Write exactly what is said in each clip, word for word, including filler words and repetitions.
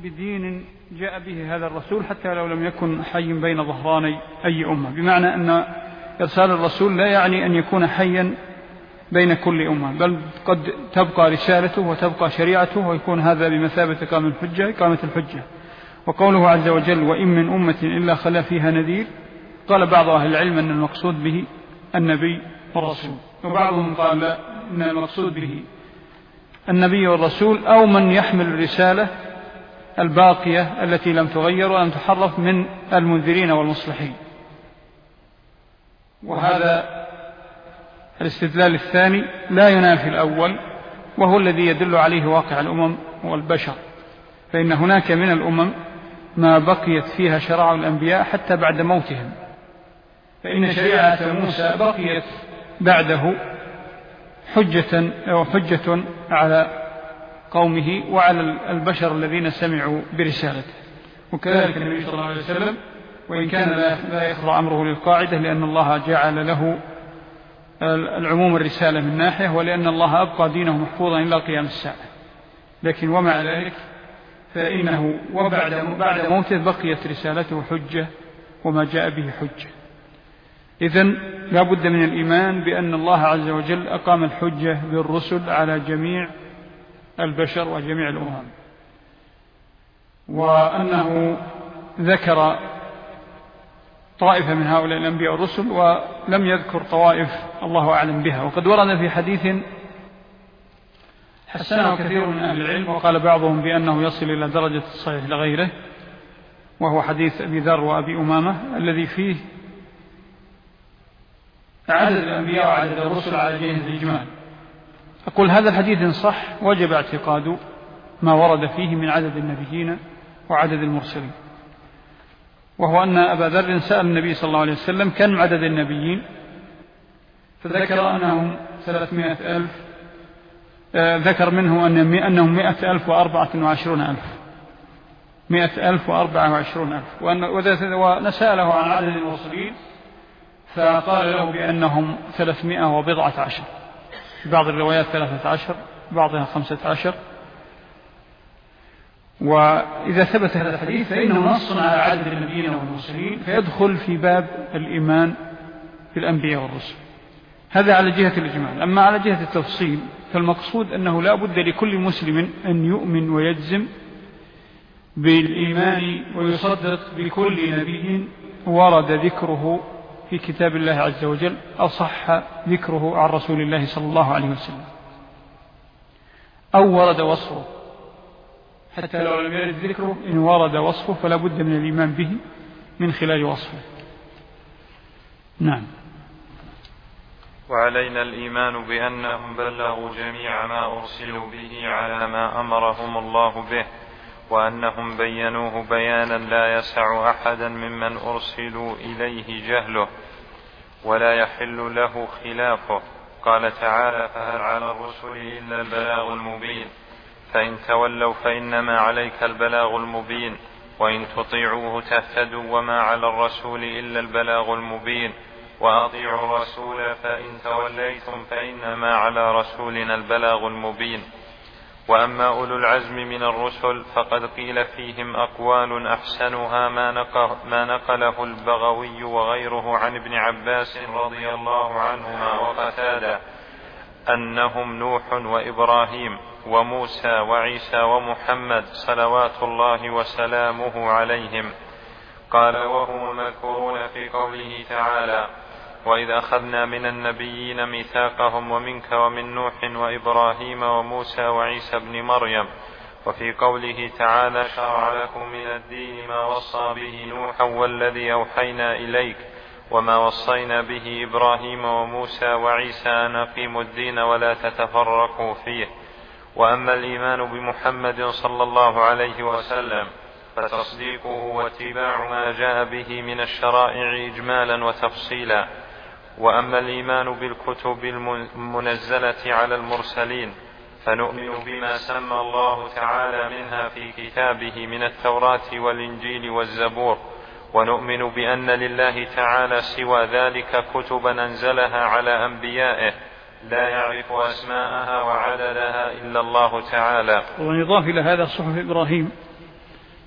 بدين جاء به هذا الرسول حتى لو لم يكن حي بين ظهراني أي أمة، بمعنى أن إرسال الرسول لا يعني أن يكون حيا بين كل أمة، بل قد تبقى رسالته وتبقى شريعته ويكون هذا بمثابة إقامة الحجة إقامة الحجة. وقوله عز وجل وإن من أمة إلا خلا فيها نذير، قال بعض أهل العلم أن المقصود به النبي والرسول، وبعضهم قال لا، أن المقصود به النبي والرسول أو من يحمل الرسالة الباقية التي لم تغير ولم تحرف من المنذرين والمصلحين. وهذا الاستدلال الثاني لا ينافي الأول، وهو الذي يدل عليه واقع الأمم والبشر، فإن هناك من الأمم ما بقيت فيها شرائع الأنبياء حتى بعد موتهم، فإن شريعة موسى بقيت بعده حجة أو حجة على قومه وعلى البشر الذين سمعوا برسالته. وكذلك النبي صلى الله عليه وسلم، وإن كان لا يخضع أمره للقاعدة لأن الله جعل له العموم الرسالة من ناحية، ولأن الله أبقى دينه محفوظا إلى قيام الساعة، لكن ومع ذلك فإنه وبعد بعد موته بقيت رسالته حجة وما جاء به حجة. إذن لا بد من الإيمان بأن الله عز وجل أقام الحجة بالرسل على جميع البشر وجميع الأمم، وأنه ذكر طائفة من هؤلاء الأنبياء والرسل ولم يذكر طوائف الله أعلم بها. وقد ورد في حديث حسنه كثير من أهل العلم، وقال بعضهم بأنه يصل إلى درجة الصحيح لغيره، وهو حديث أبي ذر وأبي أمامة الذي فيه عدد الأنبياء وعدد الرسل على جهة الإجمال. أقول هذا الحديث إن صح وجب اعتقاد ما ورد فيه من عدد النبيين وعدد المرسلين، وهو أن أبا ذر سأل النبي صلى الله عليه وسلم كم عدد النبيين، فذكر أنهم ثلاثمائة ألف، آه ذكر منه أنهم مائة ألف وأربعة وعشرون ألف مائة ألف وأربعة وعشرون ألف، ونسأله عن عدد المرسلين فقال له بأنهم ثلاثمائة وبضعة عشر، بعض الروايات ثلاثة عشر بعضها خمسة عشر. وإذا ثبت هذا الحديث فإنه نص على عدد النبيين والمرسلين، فيدخل في باب الإيمان بالأنبياء والرسل. هذا على جهة الإجمال. أما على جهة التفصيل فالمقصود أنه لا بد لكل مسلم أن يؤمن ويجزم بالإيمان ويصدق بكل نبي ورد ذكره في كتاب الله عز وجل أو صح ذكره عن رسول الله صلى الله عليه وسلم، أو ورد وصفه، حتى لو لم يرد ذكره إن ورد وصفه فلا بد من الإيمان به من خلال وصفه. نعم. وعلينا الإيمان بأنهم بلغوا جميع ما أرسلوا به على ما أمرهم الله به، وأنهم بينوه بيانا لا يسع أحدا ممن أرسلوا إليه جهله ولا يحل له خلافه. قال تعالى فهل على الرسل إلا البلاغ المبين، فإن تولوا فإنما عليك البلاغ المبين، وإن تطيعوه تهتدوا وما على الرسول إلا البلاغ المبين، وأطيعوا الرسول فإن توليتم فإنما على رسولنا البلاغ المبين. وأما أولو العزم من الرسل فقد قيل فيهم أقوال أحسنها ما, نقل ما نقله البغوي وغيره عن ابن عباس رضي الله عنهما وقتادة، أنهم نوح وإبراهيم وموسى وعيسى ومحمد صلوات الله وسلامه عليهم. قال وهم مذكورون في قوله تعالى وإذ أخذنا من النبيين ميثاقهم ومنك ومن نوح وإبراهيم وموسى وعيسى بن مريم. وفي قوله تعالى شرع لكم من الدين ما وصى به نوحا والذي أوحينا إليك وما وصينا به إبراهيم وموسى وعيسى أن أقيموا الدين ولا تتفرقوا فيه. وأما الإيمان بمحمد صلى الله عليه وسلم فتصديقه واتباع ما جاء به من الشرائع إجمالا وتفصيلا. وأما الإيمان بالكتب المنزلة على المرسلين فنؤمن بما سمى الله تعالى منها في كتابه من التوراة والإنجيل والزبور، ونؤمن بأن لله تعالى سوى ذلك كتبا أنزلها على أنبيائه لا يعرف أسماءها وعددها إلا الله تعالى. ونضاف إلى هذا صحف إبراهيم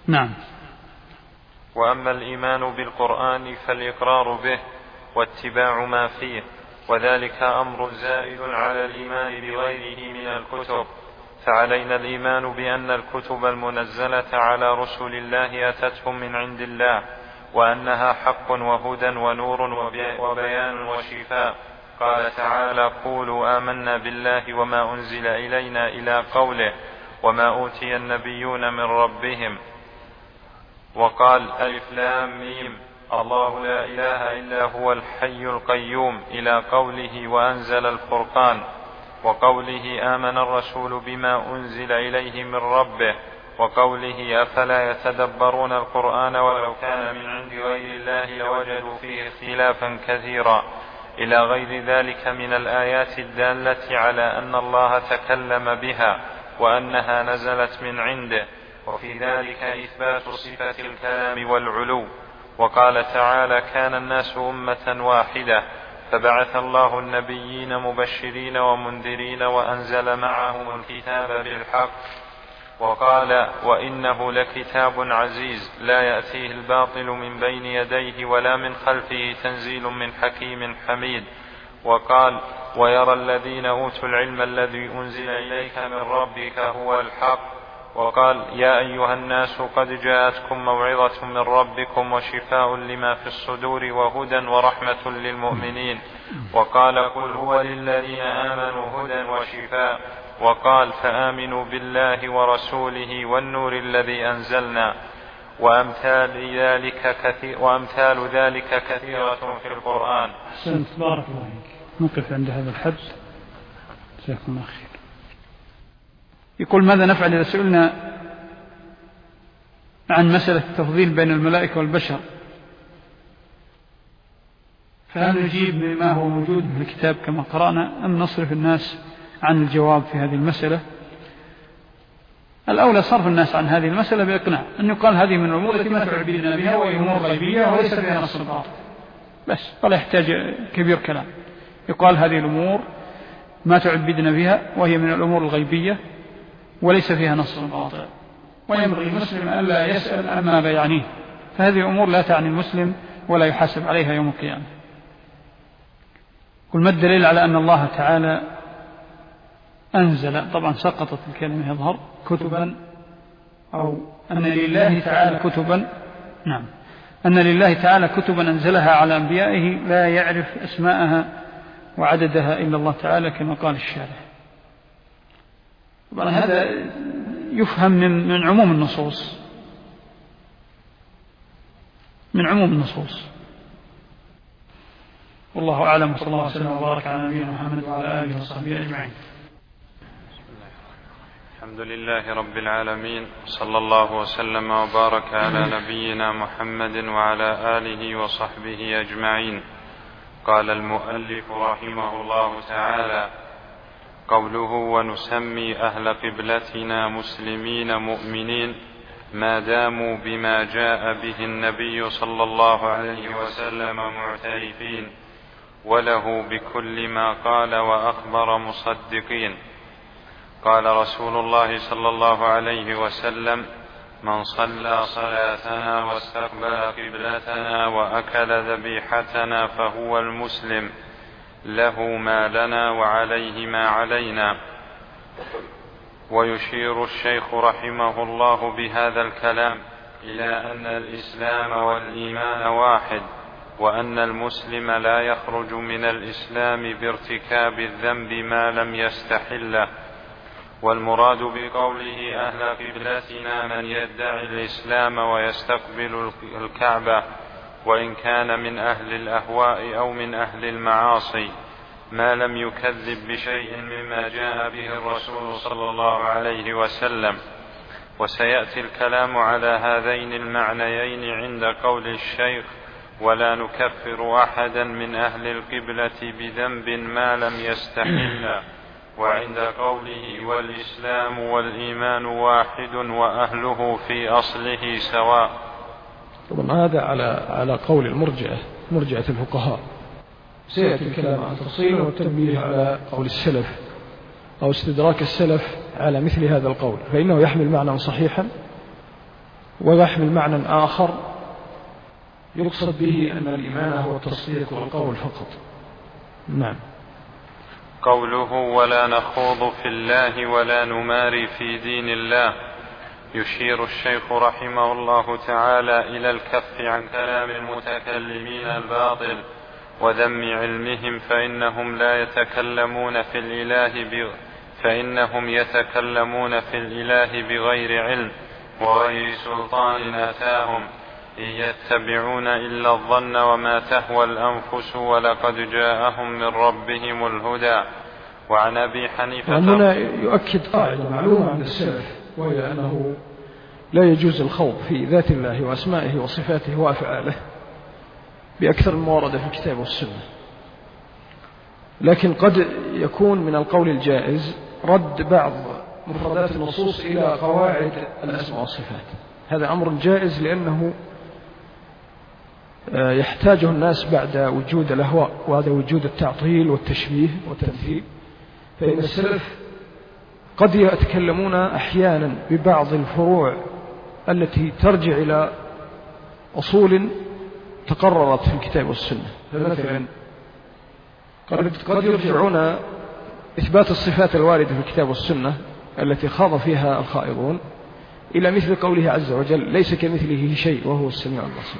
نعم. وأما الإيمان بالقرآن فالإقرار به واتباع ما فيه، وذلك أمر زائد على الإيمان بغيره من الكتب، فعلينا الإيمان بأن الكتب المنزلة على رسل الله أتتهم من عند الله، وأنها حق وهدى ونور وبيان وشفاء. قال تعالى: قولوا آمنا بالله وما أنزل إلينا إلى قوله: وما أوتي النبيون من ربهم. وقال: ألف لام ميم، الله لا إله إلا هو الحي القيوم، إلى قوله: وأنزل الفرقان، وقوله: آمن الرسول بما أنزل إليه من ربه، وقوله: أفلا يتدبرون القرآن ولو كان من عند غير الله لوجدوا فيه اختلافا كثيرا، إلى غير ذلك من الآيات الدالة على أن الله تكلم بها وأنها نزلت من عنده، وفي ذلك إثبات صفة الكلام والعلو. وقال تعالى: كان الناس أمة واحدة فبعث الله النبيين مبشرين ومنذرين وأنزل معهم الكتاب بالحق. وقال: وإنه لكتاب عزيز لا يأتيه الباطل من بين يديه ولا من خلفه، تنزيل من حكيم حميد. وقال: ويرى الذين أوتوا العلم الذي أنزل إليك من ربك هو الحق. وقال: يا أيها الناس قد جاءتكم موعظة من ربكم وشفاء لما في الصدور وهدى ورحمة للمؤمنين. وقال: قل هو للذين آمنوا هدى وشفاء. وقال: فآمنوا بالله ورسوله والنور الذي أنزلنا. وأمثال ذلك كثير وأمثال ذلك كثيرة في القرآن. أحسنت، بارك الله فيك. نقف عند هذا الحد، جزاكم الله خير. يقول: ماذا نفعل إذا سئلنا عن مسألة التفضيل بين الملائكة والبشر؟ فهل نجيب بما هو موجود في الكتاب كما قرأنا، أم نصرف الناس عن الجواب في هذه المسألة؟ الأولى صرف الناس عن هذه المسألة بإقناع أن يقال هذه من الأمور التي ما تعبدنا بها وهي أمور غيبية وليس فيها نص باطل، بس ولا يحتاج كبير كلام. يقال هذه الأمور ما تعبدنا بها وهي من الأمور الغيبية وليس فيها نص باطل، وينبغي المسلم أن لا يسأل عما لا يعنيه، فهذه أمور لا تعني المسلم ولا يحاسب عليها يوم القيامة. قل: ما الدليل على أن الله تعالى أنزل، طبعا سقطت الكلمة يظهر، كتبا، أو أن لله تعالى كتبا، نعم، أن لله تعالى كتبا أنزلها على أنبيائه لا يعرف أسماءها وعددها إلا الله تعالى كما قال الشارح. طبعا هذا يفهم من, من عموم النصوص من عموم النصوص والله أعلم، وصلى الله وسلم وبارك على نبينا محمد وعلى آله وصحبه أجمعين. الحمد لله رب العالمين، صلى الله وسلم وبارك على نبينا محمد وعلى آله وصحبه أجمعين. قال المؤلف رحمه الله تعالى: قوله: ونسمي أهل قبلتنا مسلمين مؤمنين ما داموا بما جاء به النبي صلى الله عليه وسلم معترفين، وله بكل ما قال وأخبر مصدقين. قال رسول الله صلى الله عليه وسلم: من صلى صلاتنا واستقبل قبلتنا وأكل ذبيحتنا فهو المسلم، له ما لنا وعليه ما علينا. ويشير الشيخ رحمه الله بهذا الكلام إلى أن الإسلام والإيمان واحد، وأن المسلم لا يخرج من الإسلام بارتكاب الذنب ما لم يستحله. والمراد بقوله أهل قبلتنا من يدعي الإسلام ويستقبل الكعبة، وإن كان من أهل الأهواء أو من أهل المعاصي، ما لم يكذب بشيء مما جاء به الرسول صلى الله عليه وسلم. وسيأتي الكلام على هذين المعنيين عند قول الشيخ: ولا نكفر أحدا من أهل القبلة بذنب ما لم يستحل، وعند قوله: والإسلام والإيمان واحد وأهله في أصله سواء. طبعا هذا على على قول المرجئة، مرجئة الفقهاء. سيأتي الكلام عن تفصيله والتنبيه على قول السلف أو استدراك السلف على مثل هذا القول، فإنه يحمل معنى صحيحا ويحمل معنى آخر يقصد به أن الإيمان هو التصديق والقول فقط. نعم. قوله ولا نخوض في الله ولا نماري في دين الله، يشير الشيخ رحمه الله تعالى إلى الكف عن كلام المتكلمين الباطل وذم علمهم، فإنهم لا يتكلمون في الإله ب... فإنهم يتكلمون في الإله بغير علم وغير سلطان أتاهم، إن يتبعون إلا الظن وما تهوى الأنفس ولقد جاءهم من ربهم الهدى. وعن أبي حنيفة وهنا يؤكد قاعدة معلومة عند السلف، وهي أنه لا يجوز الخوض في ذات الله وأسمائه وصفاته وأفعاله بأكثر المواردة في الكتاب والسنة، لكن قد يكون من القول الجائز رد بعض مفردات النصوص إلى قواعد الأسماء والصفات. هذا أمر جائز لأنه يحتاجه الناس بعد وجود الأهواء وبعد وجود التعطيل والتشبيه والتمثيل. فإن السلف قد يتكلمون أحيانا ببعض الفروع التي ترجع إلى أصول تقررت في الكتاب والسنة. فمثلا قد يرجعون إثبات الصفات الواردة في الكتاب والسنة التي خاض فيها الخائضون إلى مثل قوله عز وجل ليس كمثله شيء وهو السميع البصير.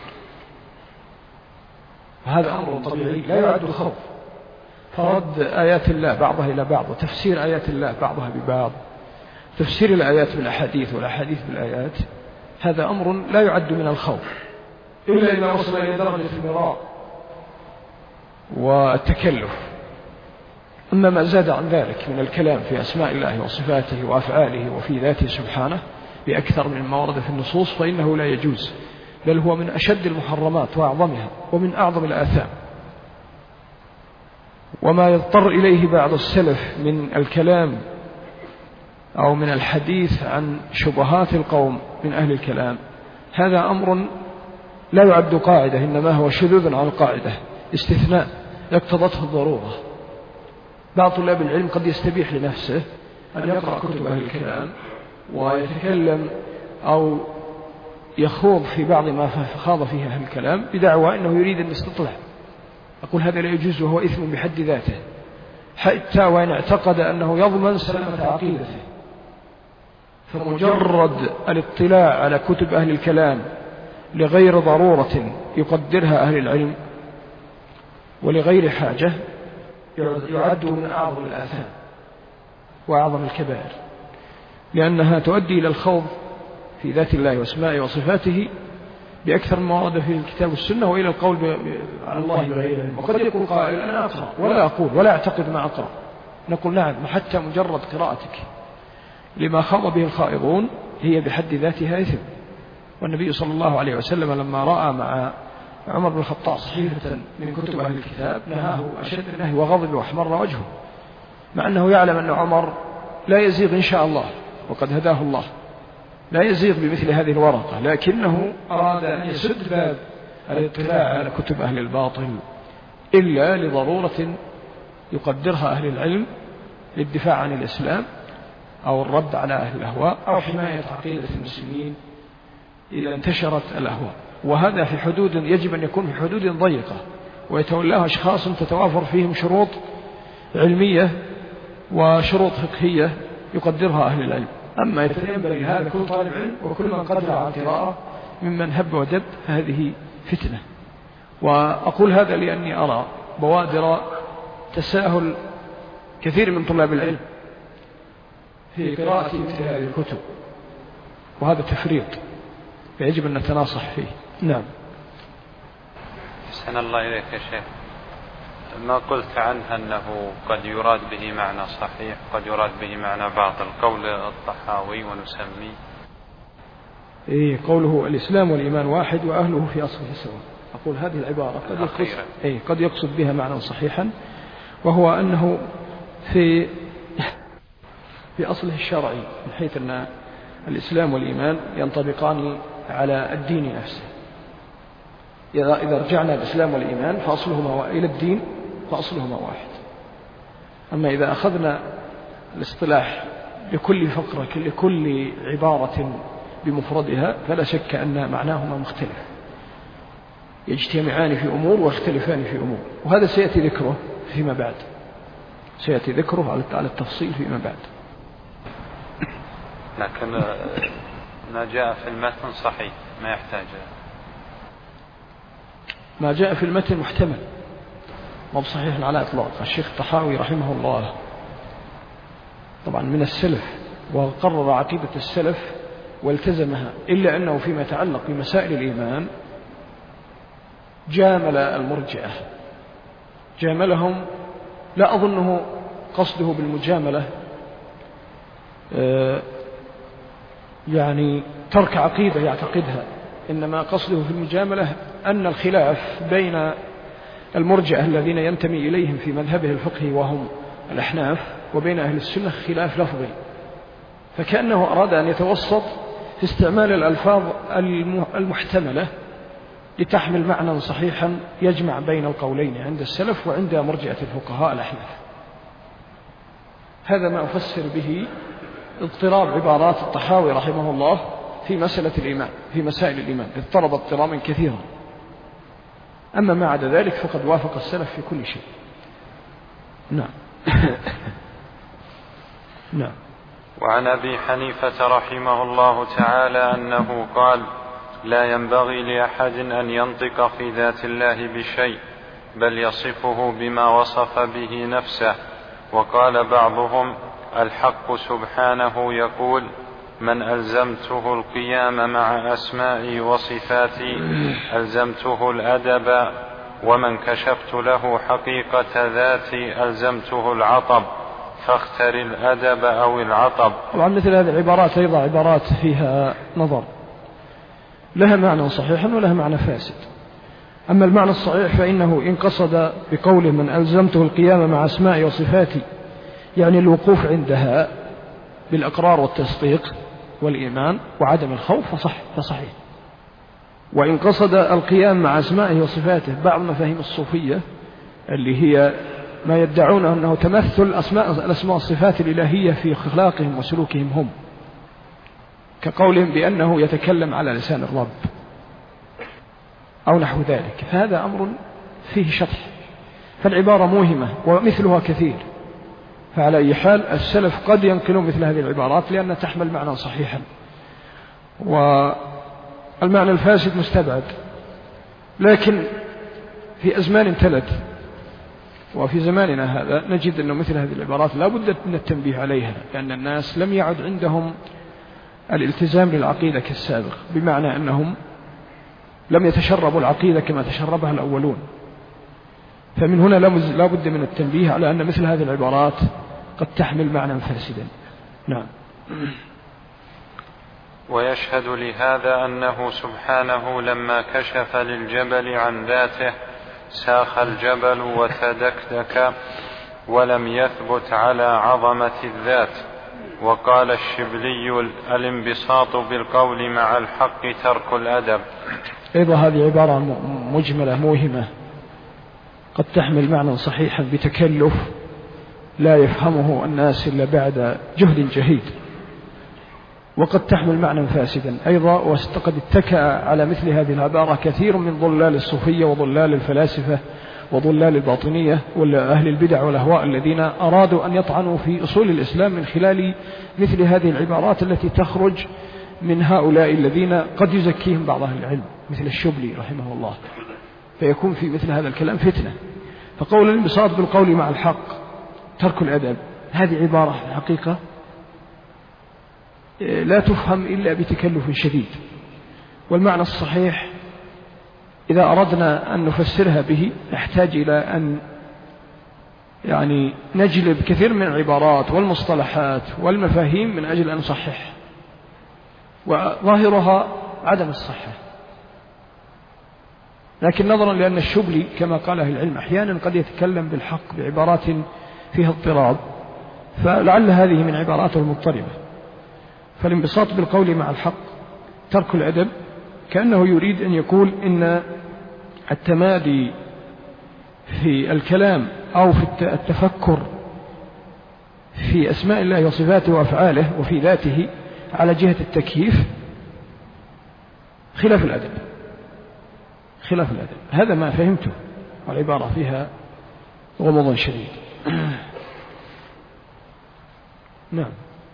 هذا أمر طبيعي لا يعد خوف. فرد آيات الله بعضها إلى بعض وتفسير آيات الله بعضها ببعض، تفسير الآيات بالأحاديث والأحاديث بالآيات، هذا أمر لا يعد من الخوف إلا إذا وصل إلى درجة المراء والتكلف. أما ما زاد عن ذلك من الكلام في أسماء الله وصفاته وأفعاله وفي ذاته سبحانه بأكثر من ما ورد في النصوص فإنه لا يجوز، بل هو من أشد المحرمات وأعظمها ومن أعظم الآثام. وما يضطر إليه بعض السلف من الكلام أو من الحديث عن شبهات القوم من أهل الكلام، هذا أمر لا يعد قاعدة، إنما هو شذوذ عن القاعدة، استثناء يقتضته الضرورة. بعض طلاب العلم قد يستبيح لنفسه أن يقرأ كتب أهل الكلام ويتكلم أو يخوض في بعض ما خاض فيه أهل الكلام بدعوى أنه يريد أن يستطلع. أقول هذا لا يجوز وهو إثم بحد ذاته، حتى وإن اعتقد أنه يضمن سلامة عقيدته. فمجرد الاطلاع على كتب أهل الكلام لغير ضرورة يقدرها أهل العلم ولغير حاجة يعد من أعظم الآثام وأعظم الكبائر، لأنها تؤدي إلى الخوض في ذات الله واسمائه وصفاته بأكثر ما ورد في الكتاب والسنة، وإلى القول على الله بغير علم. وقد يقول قائل أنا أقرأ ولا أقول ولا أعتقد ما أقرأ، نقول نعم، حتى مجرد قراءتك لما خاض به الخائضون هي بحد ذاتها إثم. والنبي صلى الله عليه وسلم لما رأى مع عمر بن الخطاب صحيفة من كتب أهل الكتاب نهاه أشد النهي وغضب وأحمر وجهه، مع أنه يعلم أن عمر لا يزيغ إن شاء الله وقد هداه الله، لا يزيغ بمثل هذه الورقة، لكنه أراد أن يسد باب الاطلاع على كتب أهل الباطل إلا لضرورة يقدرها أهل العلم للدفاع عن الإسلام أو الرد على أهل الأهواء أو حماية عقيدة المسلمين إذا انتشرت الأهواء. وهذا في حدود يجب أن يكون في حدود ضيقة ويتولاه أشخاص تتوافر فيهم شروط علمية وشروط فقهية يقدرها أهل العلم. أما يتنبغي هذا كل طالب علم وكل من قدر على القراءة ممن هب ودب، هذه فتنة. وأقول هذا لأني أرى بوادر تساهل كثير من طلاب العلم في قراءة مثل هذه الكتب، وهذا تفريط يجب أن نتناصح فيه. نعم. أحسن الله إليك يا شيخ. ما قلت عنه أنه قد يراد به معنى صحيح قد يراد به معنى باطل، قول الطحاوي ونسميه إيه قوله الإسلام والإيمان واحد وأهله في أصله سواء. أقول هذه العبارة قد يقصد, إيه قد يقصد بها معنى صحيحا، وهو أنه في في أصله الشرعي، من حيث أن الإسلام والإيمان ينطبقان على الدين نفسه. إذا إذا رجعنا الإسلام والإيمان فأصلهما إلى الدين فأصلهما واحد. أما إذا أخذنا الاصطلاح لكل فقرة لكل عبارة بمفردها فلا شك أن معناهما مختلف، يجتمعان في أمور ويختلفان في أمور، وهذا سيأتي ذكره فيما بعد، سيأتي ذكره على التفصيل فيما بعد. لكن ما جاء في المتن صحيح ما يحتاج، ما جاء في المتن محتمل ما بصحيح على إطلاق. الشيخ الطحاوي رحمه الله طبعا من السلف وقرر عقيدة السلف والتزمها، إلا أنه فيما يتعلق بمسائل الإيمان جامل المرجئة، جاملهم، لا أظنه قصده بالمجاملة يعني ترك عقيدة يعتقدها، إنما قصده في المجاملة أن الخلاف بين المرجئة الذين ينتمي إليهم في مذهبه الفقهي وهم الأحناف وبين أهل السنة خلاف لفظي، فكأنه أراد أن يتوسط في استعمال الألفاظ المحتملة لتحمل معنى صحيحا يجمع بين القولين عند السلف وعند مرجئة الفقهاء الأحناف. هذا ما أفسر به اضطراب عبارات الطحاوي رحمه الله في مسألة الإيمان، في مسائل الإيمان اضطرب اضطرابا كثيرا، أما ما عدا ذلك فقد وافق السلف في كل شيء. نعم. نعم. وعن أبي حنيفة رحمه الله تعالى أنه قال: لا ينبغي لأحد أن ينطق في ذات الله بشيء، بل يصفه بما وصف به نفسه. وقال بعضهم: الحق سبحانه يقول: من ألزمته القيام مع أسمائي وصفاتي ألزمته الأدب، ومن كشفت له حقيقة ذاتي ألزمته العطب، فاختر الأدب أو العطب. طبعا مثل هذه العبارات أيضا عبارات فيها نظر، لها معنى صحيح ولها معنى فاسد. أما المعنى الصحيح فإنه إن قصد بقوله من ألزمته القيام مع أسمائي وصفاتي يعني الوقوف عندها بالأقرار والتصديق والإيمان وعدم الخوف فصح فصحيح. وإن قصد القيام مع أسمائه وصفاته بعض مفاهيم الصوفية اللي هي ما يدعونه أنه تمثل أسماء الأسماء والصفات الإلهية في أخلاقهم وسلوكهم هم، كقولهم بأنه يتكلم على لسان الرب أو نحو ذلك، فهذا أمر فيه شطح، فالعبارة موهمة ومثلها كثير. فعلى أي حال السلف قد ينقلون مثل هذه العبارات لأنها تحمل معنى صحيحا، والمعنى الفاسد مستبعد. لكن في أزمان تلت وفي زماننا هذا نجد أن مثل هذه العبارات لا بد من التنبيه عليها، لأن الناس لم يعد عندهم الالتزام للعقيدة كالسابق، بمعنى أنهم لم يتشربوا العقيدة كما تشربها الأولون. فمن هنا لا بد من التنبيه على أن مثل هذه العبارات قد تحمل معنى فاسدا. نعم. ويشهد لهذا أنه سبحانه لما كشف للجبل عن ذاته ساخ الجبل وتدكدك ولم يثبت على عظمة الذات. وقال الشبلي: الانبساط بالقول مع الحق ترك الأدب. أيضا هذه عبارة مجملة موهمة قد تحمل معنى صحيحا بتكلف لا يفهمه الناس إلا بعد جهد جهيد، وقد تحمل معنى فاسدا أيضا. وقد اتكأ على مثل هذه العبارة كثير من ضلال الصوفية وضلال الفلاسفة وضلال الباطنية وأهل البدع والأهواء الذين أرادوا أن يطعنوا في أصول الإسلام من خلال مثل هذه العبارات التي تخرج من هؤلاء الذين قد يزكيهم بعض أهل العلم مثل الشبلي رحمه الله، فيكون في مثل هذا الكلام فتنة. فقول الانبساط بالقول مع الحق ترك الأدب، هذه عبارة في الحقيقة لا تفهم إلا بتكلف شديد. والمعنى الصحيح إذا أردنا أن نفسرها به نحتاج إلى أن يعني نجلب كثير من العبارات والمصطلحات والمفاهيم من أجل أن نصحح، وظاهرها عدم الصحة. لكن نظرا لأن الشبلي كما قال أهل العلم أحيانا قد يتكلم بالحق بعبارات فيها اضطراب، فلعل هذه من عباراته المضطربة. فالانبساط بالقول مع الحق ترك الأدب كأنه يريد أن يقول إن التمادي في الكلام أو في التفكر في أسماء الله وصفاته وأفعاله وفي ذاته على جهة التكييف خلاف الأدب، خلاف الأدب. هذا ما فهمته، والعبارة فيها غموض شديد. نعم.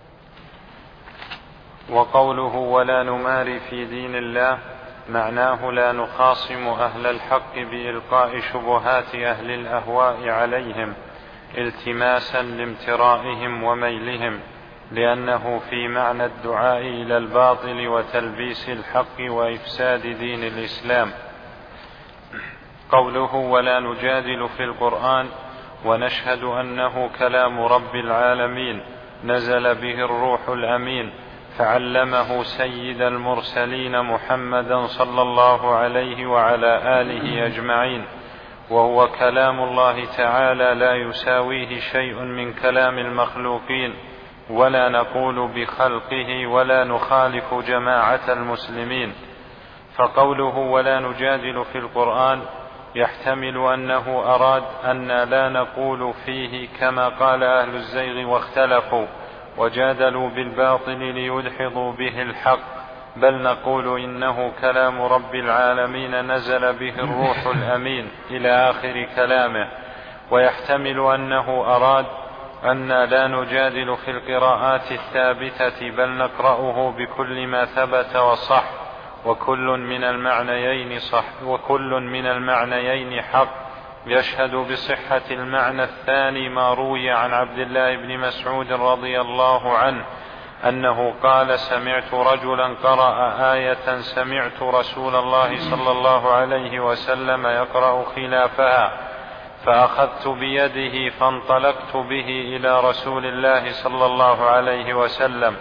وقوله ولا نماري في دين الله معناه لا نخاصم أهل الحق بإلقاء شبهات أهل الأهواء عليهم التماسا لامترائهم وميلهم، لأنه في معنى الدعاء إلى الباطل وتلبيس الحق وإفساد دين الإسلام. قوله ولا نجادل في القرآن ونشهد أنه كلام رب العالمين نزل به الروح الأمين فعلمه سيد المرسلين محمدا صلى الله عليه وعلى آله أجمعين، وهو كلام الله تعالى لا يساويه شيء من كلام المخلوقين، ولا نقول بخلقه ولا نخالف جماعة المسلمين. فقوله ولا نجادل في القرآن يحتمل أنه أراد أن لا نقول فيه كما قال أهل الزيغ واختلفوا وجادلوا بالباطل ليدحضوا به الحق، بل نقول إنه كلام رب العالمين نزل به الروح الأمين إلى آخر كلامه. ويحتمل أنه أراد أن لا نجادل في القراءات الثابتة بل نقرأه بكل ما ثبت وصح، وكل من المعنيين صح وكل من المعنيين حق. يشهد بصحة المعنى الثاني ما روي عن عبد الله بن مسعود رضي الله عنه أنه قال سمعت رجلا قرأ آية سمعت رسول الله صلى الله عليه وسلم يقرأ خلافها، فأخذت بيده فانطلقت به إلى رسول الله صلى الله عليه وسلم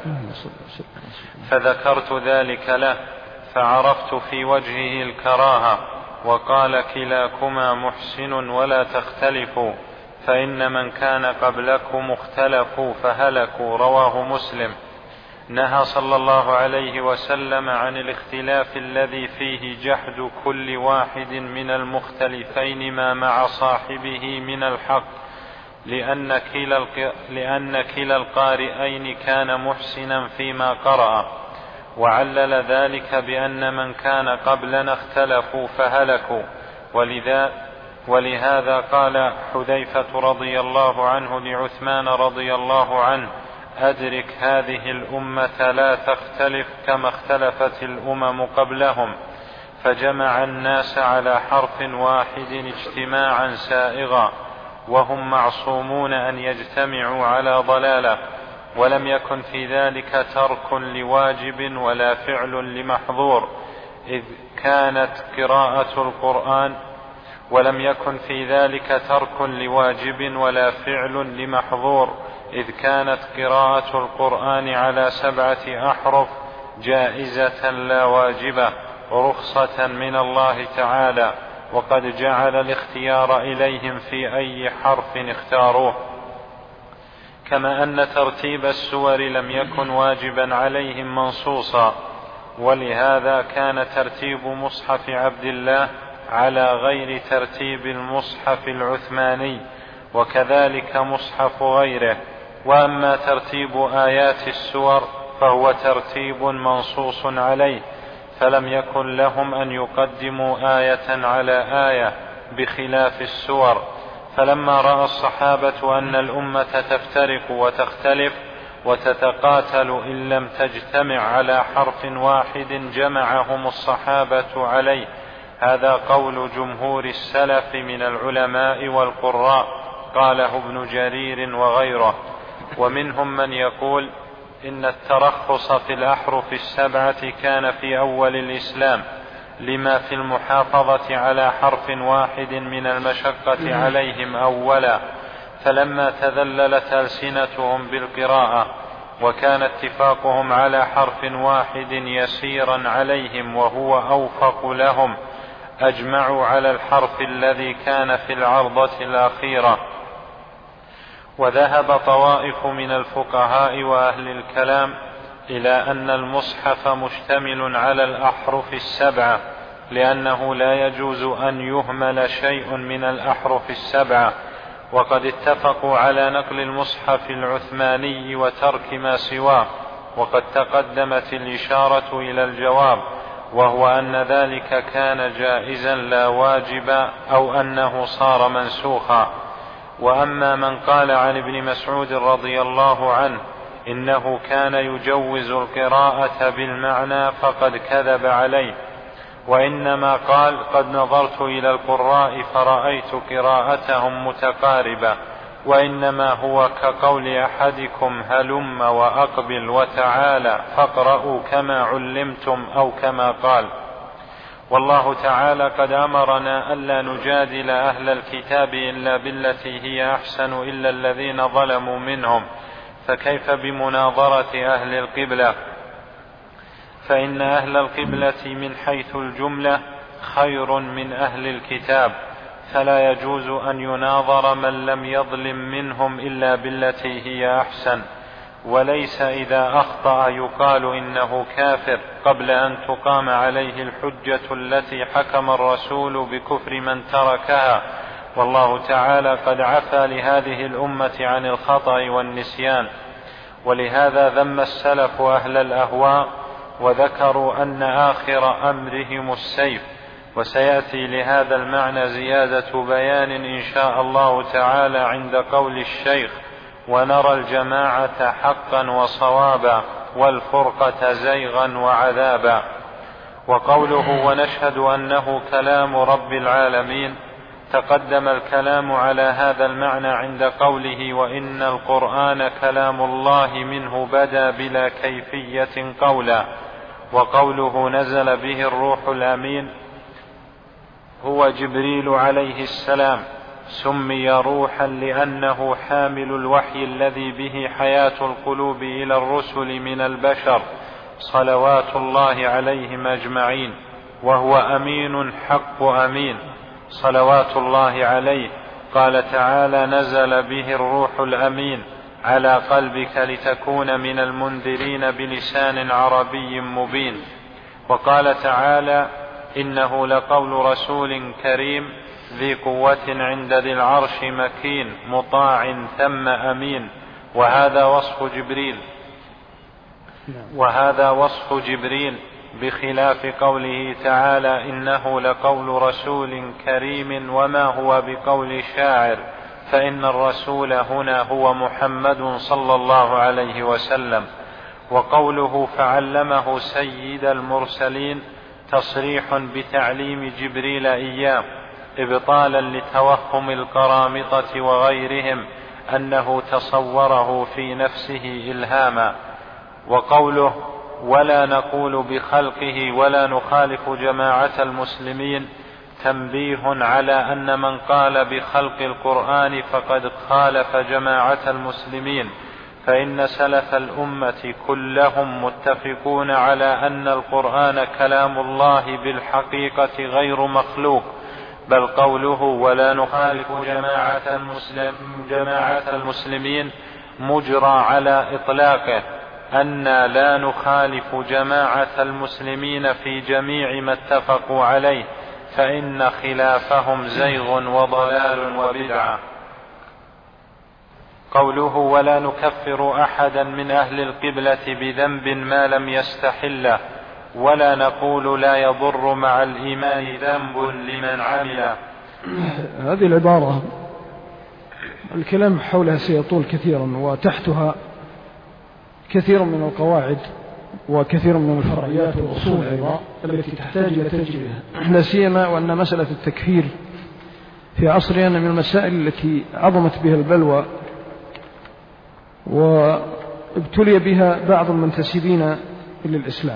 فذكرت ذلك له، فعرفت في وجهه الكراهة، وقال كلاكما محسن ولا تختلفوا، فإن من كان قبلكم اختلفوا فهلكوا. رواه مسلم. نهى صلى الله عليه وسلم عن الاختلاف الذي فيه جحد كل واحد من المختلفين ما مع صاحبه من الحق، لأن كلا, لأن كلا القارئين كان محسنا فيما قرأ، وعلل ذلك بأن من كان قبلنا اختلفوا فهلكوا. ولذا ولهذا قال حذيفة رضي الله عنه لعثمان رضي الله عنه أدرك هذه الأمة لا تختلف كما اختلفت الأمم قبلهم، فجمع الناس على حرف واحد اجتماعا سائغا، وهم معصومون أن يجتمعوا على ضلالة، ولم يكن في ذلك ترك لواجب ولا فعل لمحظور، إذ كانت قراءة القرآن ولم يكن في ذلك ترك لواجب ولا فعل لمحظور إذ كانت قراءة القرآن على سبعة أحرف جائزة لا واجبة ورخصة من الله تعالى، وقد جعل الاختيار إليهم في أي حرف اختاروه. كما أن ترتيب السور لم يكن واجبا عليهم منصوصا، ولهذا كان ترتيب مصحف عبد الله على غير ترتيب المصحف العثماني، وكذلك مصحف غيره. وأما ترتيب آيات السور فهو ترتيب منصوص عليه، فلم يكن لهم أن يقدموا آية على آية بخلاف السور. فلما رأى الصحابة أن الأمة تفترق وتختلف وتتقاتل إن لم تجتمع على حرف واحد جمعهم الصحابة عليه. هذا قول جمهور السلف من العلماء والقراء، قاله ابن جرير وغيره. ومنهم من يقول إن الترخص في الأحرف السبعة كان في أول الإسلام لما في المحافظة على حرف واحد من المشقة عليهم أولا، فلما تذللت ألسنتهم بالقراءة وكان اتفاقهم على حرف واحد يسيرا عليهم وهو أوفق لهم أجمعوا على الحرف الذي كان في العرضة الأخيرة. وذهب طوائف من الفقهاء وأهل الكلام إلى أن المصحف مشتمل على الأحرف السبعة، لأنه لا يجوز أن يهمل شيء من الأحرف السبعة، وقد اتفقوا على نقل المصحف العثماني وترك ما سواه، وقد تقدمت الإشارة إلى الجواب. وهو أن ذلك كان جائزا لا واجبا أو أنه صار منسوخا. وأما من قال عن ابن مسعود رضي الله عنه إنه كان يجوز القراءة بالمعنى فقد كذب عليه، وإنما قال قد نظرت إلى القراء فرأيت قراءتهم متقاربة، وإنما هو كقول أحدكم هلم وأقبل وتعالى فاقرأوا كما علمتم أو كما قال. والله تعالى قد أمرنا ألا نجادل أهل الكتاب إلا بالتي هي أحسن إلا الذين ظلموا منهم، فكيف بمناظرة أهل القبلة؟ فإن أهل القبلة من حيث الجملة خير من أهل الكتاب، فلا يجوز أن يناظر من لم يظلم منهم إلا بالتي هي أحسن. وليس إذا أخطأ يقال إنه كافر قبل أن تقام عليه الحجة التي حكم الرسول بكفر من تركها، والله تعالى قد عفى لهذه الأمة عن الخطأ والنسيان. ولهذا ذم السلف أهل الأهواء وذكروا أن آخر أمرهم السيف، وسيأتي لهذا المعنى زيادة بيان إن شاء الله تعالى عند قول الشيخ ونرى الجماعة حقا وصوابا والفرقة زيغا وعذابا. وقوله ونشهد أنه كلام رب العالمين، تقدم الكلام على هذا المعنى عند قوله وإن القرآن كلام الله منه بدا بلا كيفية قولا. وقوله نزل به الروح الأمين هو جبريل عليه السلام، سمي روحا لأنه حامل الوحي الذي به حياة القلوب إلى الرسل من البشر صلوات الله عليهم أجمعين، وهو أمين حق أمين صلوات الله عليه. قال تعالى نزل به الروح الأمين على قلبك لتكون من المنذرين بلسان عربي مبين. وقال تعالى إنه لقول رسول كريم ذي قوة عند ذي العرش مكين مطاع ثم أمين. وهذا وصف جبريل وهذا وصف جبريل بخلاف قوله تعالى إنه لقول رسول كريم وما هو بقول شاعر، فإن الرسول هنا هو محمد صلى الله عليه وسلم. وقوله فعلمه سيد المرسلين تصريح بتعليم جبريل إياه إبطالا لتوهم القرامطة وغيرهم أنه تصوره في نفسه إلهاما. وقوله ولا نقول بخلقه ولا نخالف جماعة المسلمين تنبيه على أن من قال بخلق القرآن فقد خالف جماعة المسلمين، فإن سلف الأمة كلهم متفقون على أن القرآن كلام الله بالحقيقة غير مخلوق، بل قوله ولا نخالف جماعة, المسلم جماعة المسلمين مجرى على إطلاقه، أن لا نخالف جماعة المسلمين في جميع ما اتفقوا عليه، فإن خلافهم زيغ وضلال وبدعة. قوله ولا نكفر أحدا من أهل القبلة بذنب ما لم يستحله، ولا نقول لا يضر مع الإيمان ذنب لمن عمله. هذه العبارة الكلام حولها سيطول كثيرا، وتحتها كثير من القواعد وكثير من الفرعيات والأصول أيضا التي تحتاج إلى تجربة، لا سيما وأن مسألة التكفير في عصرنا من المسائل التي عظمت بها البلوى وابتلي بها بعض المنتسبين إلى الإسلام.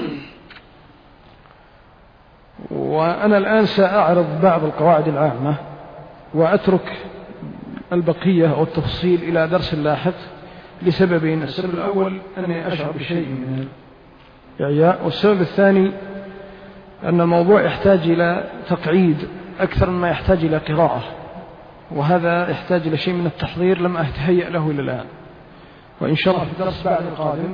وأنا الآن سأعرض بعض القواعد العامة وأترك البقية والتفصيل إلى درس لاحق لسببين: السبب الأول أني أشعر بشيء من الإعياء، والسبب الثاني أن الموضوع يحتاج إلى تقعيد أكثر مما يحتاج إلى قراءة، وهذا يحتاج إلى شيء من التحضير لم أتهيأ له إلى الآن. وإن شاء الله في الدرس بعد القادم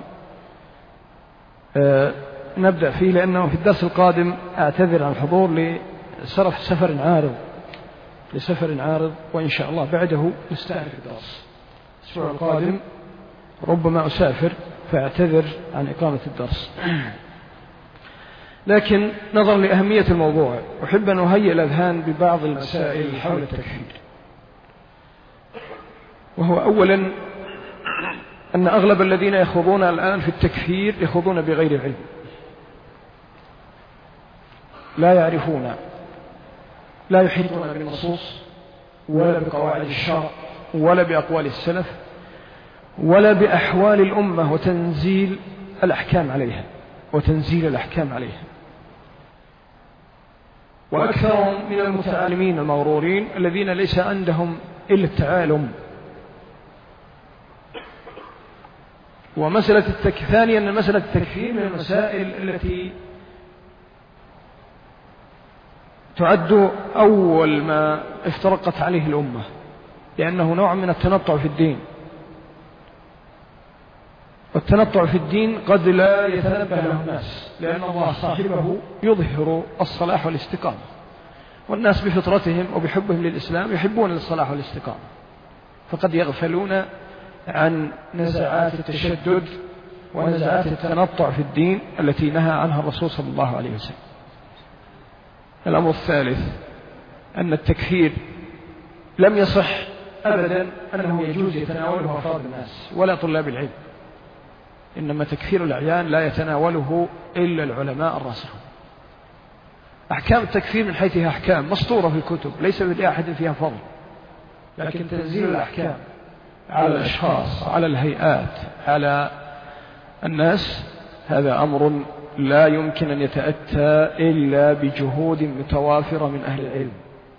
آه نبدأ فيه، لأنه في الدرس القادم أعتذر عن الحضور لصرف سفر عارض لسفر عارض وإن شاء الله بعده نستأنف الدرس. الأسبوع القادم ربما أسافر فأعتذر عن إقامة الدرس. لكن نظرا لأهمية الموضوع أحب أن أهيئ الأذهان ببعض المسائل حول التكفير. وهو أولا أن أغلب الذين يخوضون الآن في التكفير يخوضون بغير علم، لا يعرفون، لا يحيطون بالنصوص ولا بقواعد الشرع ولا بأقوال السلف ولا بأحوال الأمة وتنزيل الأحكام عليها وتنزيل الأحكام عليها. وأكثرهم من المتعالمين المغرورين الذين ليس عندهم إلا التعالم. ومسألة التك... ثانيا مسألة التكفير من المسائل التي تعد أول ما افترقت عليه الأمة، لأنه نوع من التنطع في الدين، والتنطع في الدين قد لا يتنبه له الناس، لأن الله صاحبه يظهر الصلاح والاستقامة، والناس بفطرتهم وبحبهم للإسلام يحبون الصلاح والاستقامة، فقد يغفلون عن نزعات التشدد ونزعات التنطع في الدين التي نهى عنها الرسول صلى الله عليه وسلم. الأمر الثالث أن التكفير لم يصح أبدا أنه يجوز يتناوله أفراد الناس ولا طلاب العلم، إنما تكفير الأعيان لا يتناوله إلا العلماء الراسخون. أحكام التكفير من حيثها أحكام مسطورة في الكتب ليس لأحد فيها فضل، لكن تنزيل الأحكام على الأشخاص، على الهيئات، على الناس، هذا أمر لا يمكن أن يتأتى إلا بجهود متوافرة من أهل العلم.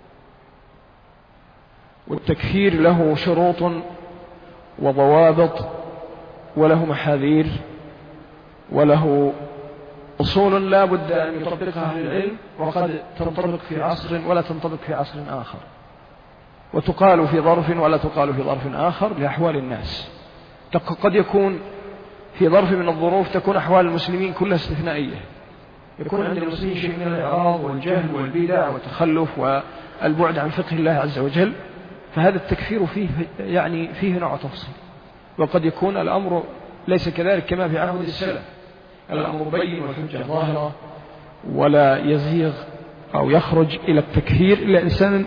والتكفير له شروط وضوابط وله محاذير وله أصول لا بد أن يطبقها أهل العلم، وقد تنطبق في عصر ولا تنطبق في عصر آخر، وتقال في ظرف ولا تقال في ظرف آخر لأحوال الناس. قد يكون في ظرف من الظروف تكون أحوال المسلمين كلها استثنائية، يكون عند المسلمين شيء من الإعراض والجهل والبدع والتخلف والبعد عن فقه الله عز وجل، فهذا التكفير فيه يعني فيه نوع تفصيل. وقد يكون الأمر ليس كذلك كما في عهد السلف، الأمر بين والحجة ظاهرة ولا يزيغ أو يخرج إلى التكفير إلا إنسان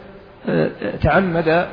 تعمد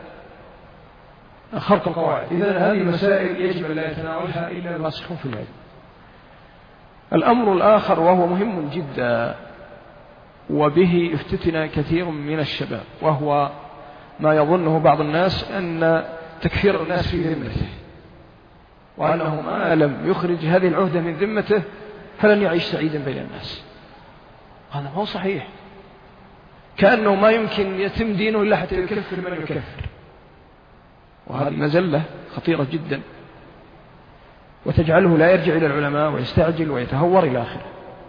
خرق القواعد. إذن هذه المسائل يجب أن لا يتناولها إلا الراسخون في العلم. الأمر الآخر وهو مهم جدا وبه افتتن كثير من الشباب، وهو ما يظنه بعض الناس أن تكفير الناس في ذمته، وأنه ما لم يخرج هذه العهدة من ذمته فلن يعيش سعيدا بين الناس. هذا هو صحيح، كأنه ما يمكن يتم دينه إلا حتى يكفر من يكفر، وهذه مزلة خطيرة جدا وتجعله لا يرجع إلى العلماء ويستعجل ويتهور إلى آخره.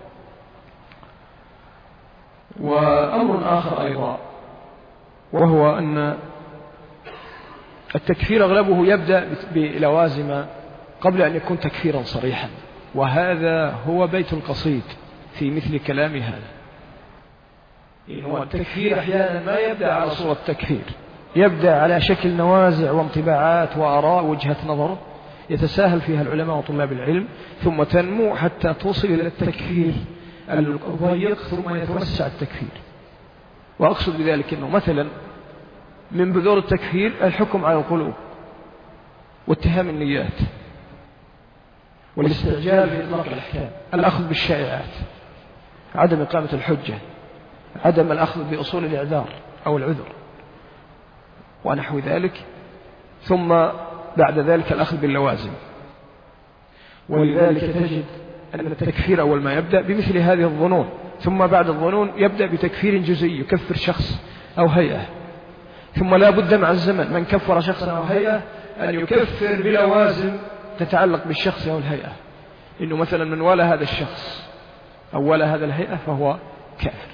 وأمر آخر أيضا وهو أن التكفير أغلبه يبدأ بلوازم قبل أن يكون تكفيرا صريحا، وهذا هو بيت القصيد في مثل كلام هذا. إنه التكفير أحيانا ما يبدأ على صورة تكفير، يبدأ على شكل نوازع وانطباعات وآراء وجهة نظر يتساهل فيها العلماء وطلاب العلم، ثم تنمو حتى توصل إلى التكفير الضيق، ثم يتوسع التكفير. وأقصد بذلك أنه مثلا من بذور التكفير الحكم على القلوب واتهام النيات والاستعجال في إطلاق الأحكام، الأخذ بالشائعات، عدم إقامة الحجة، عدم الأخذ بأصول الإعذار أو العذر ونحو ذلك، ثم بعد ذلك الأخذ باللوازم. ولذلك تجد أن التكفير أول ما يبدأ بمثل هذه الظنون، ثم بعد الظنون يبدأ بتكفير جزئي يكفر شخص أو هيئة، ثم لا بد مع الزمن من كفر شخصا أو هيئة أن يكفر بلوازم تتعلق بالشخص أو الهيئة، إنه مثلا من والى هذا الشخص أو والى هذا الهيئة فهو كافر،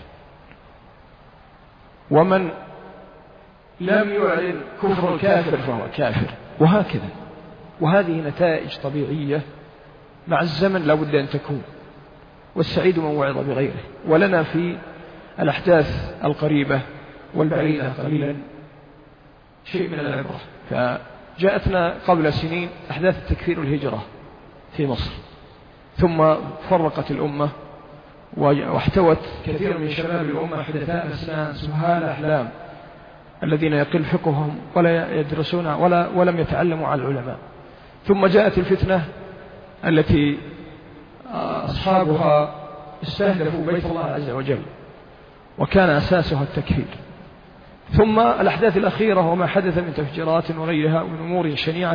ومن لم يعلن كفر الكافر فهو كافر، وهكذا. وهذه نتائج طبيعية مع الزمن لا بد أن تكون، والسعيد من وعظ بغيره. ولنا في الأحداث القريبة والبعيدة قليلا شيء من العبرة. فجاءتنا قبل سنين أحداث التكفير الهجرة في مصر، ثم فرقت الأمة واحتوت كثير من شباب الأمة حدثاء الأسنان سهال الأحلام الذين يقل فقههم ولا يدرسون ولا ولم يتعلموا على العلماء. ثم جاءت الفتنة التي أصحابها استهدفوا بيت الله عز وجل وكان أساسها التكفير. ثم الأحداث الأخيرة وما حدث من تفجيرات وغيرها ومن أمور شنيعة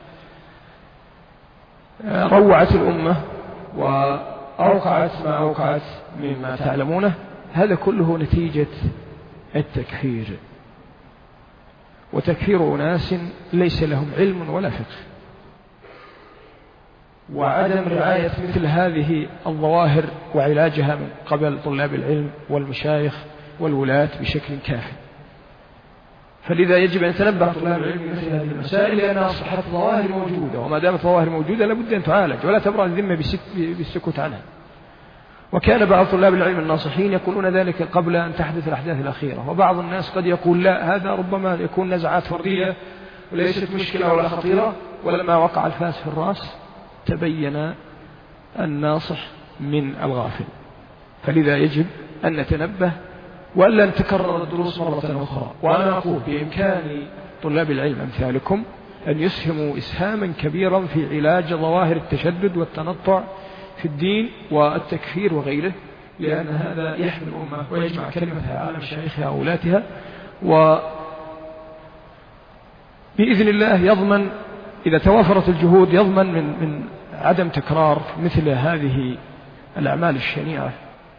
روعت الأمة وأوقعت ما أوقعت مما تعلمونه، هذا كله نتيجة التكفير، وتكفير أناس ليس لهم علم ولا فقه، وعدم رعاية مثل هذه الظواهر وعلاجها من قبل طلاب العلم والمشايخ والولاة بشكل كافي. فلذا يجب أن يتنبه طلاب العلم مثل هذه المسائل، لأنها أصبحت ظواهر موجودة، وما دامت ظواهر موجودة لابد أن تعالج ولا تبرأ الذمة بالسكوت عنها. وكان بعض طلاب العلم الناصحين يقولون ذلك قبل أن تحدث الأحداث الأخيرة، وبعض الناس قد يقول لا، هذا ربما يكون نزعات فردية وليست مشكلة ولا خطيرة، ولما وقع الفاس في الرأس تبين الناصح من الغافل. فلذا يجب أن نتنبه وألا نتكرر الدروس مرة أخرى. وأنا أقول بإمكان طلاب العلم أمثالكم أن يسهموا إسهاما كبيرا في علاج ظواهر التشدد والتنطع في الدين والتكفير وغيره، لأن هذا يحمي الأمة ويجمع كلمتها على مشايخها وولاتها، وبإذن الله يضمن إذا توافرت الجهود يضمن من, من عدم تكرار مثل هذه الأعمال الشنيعة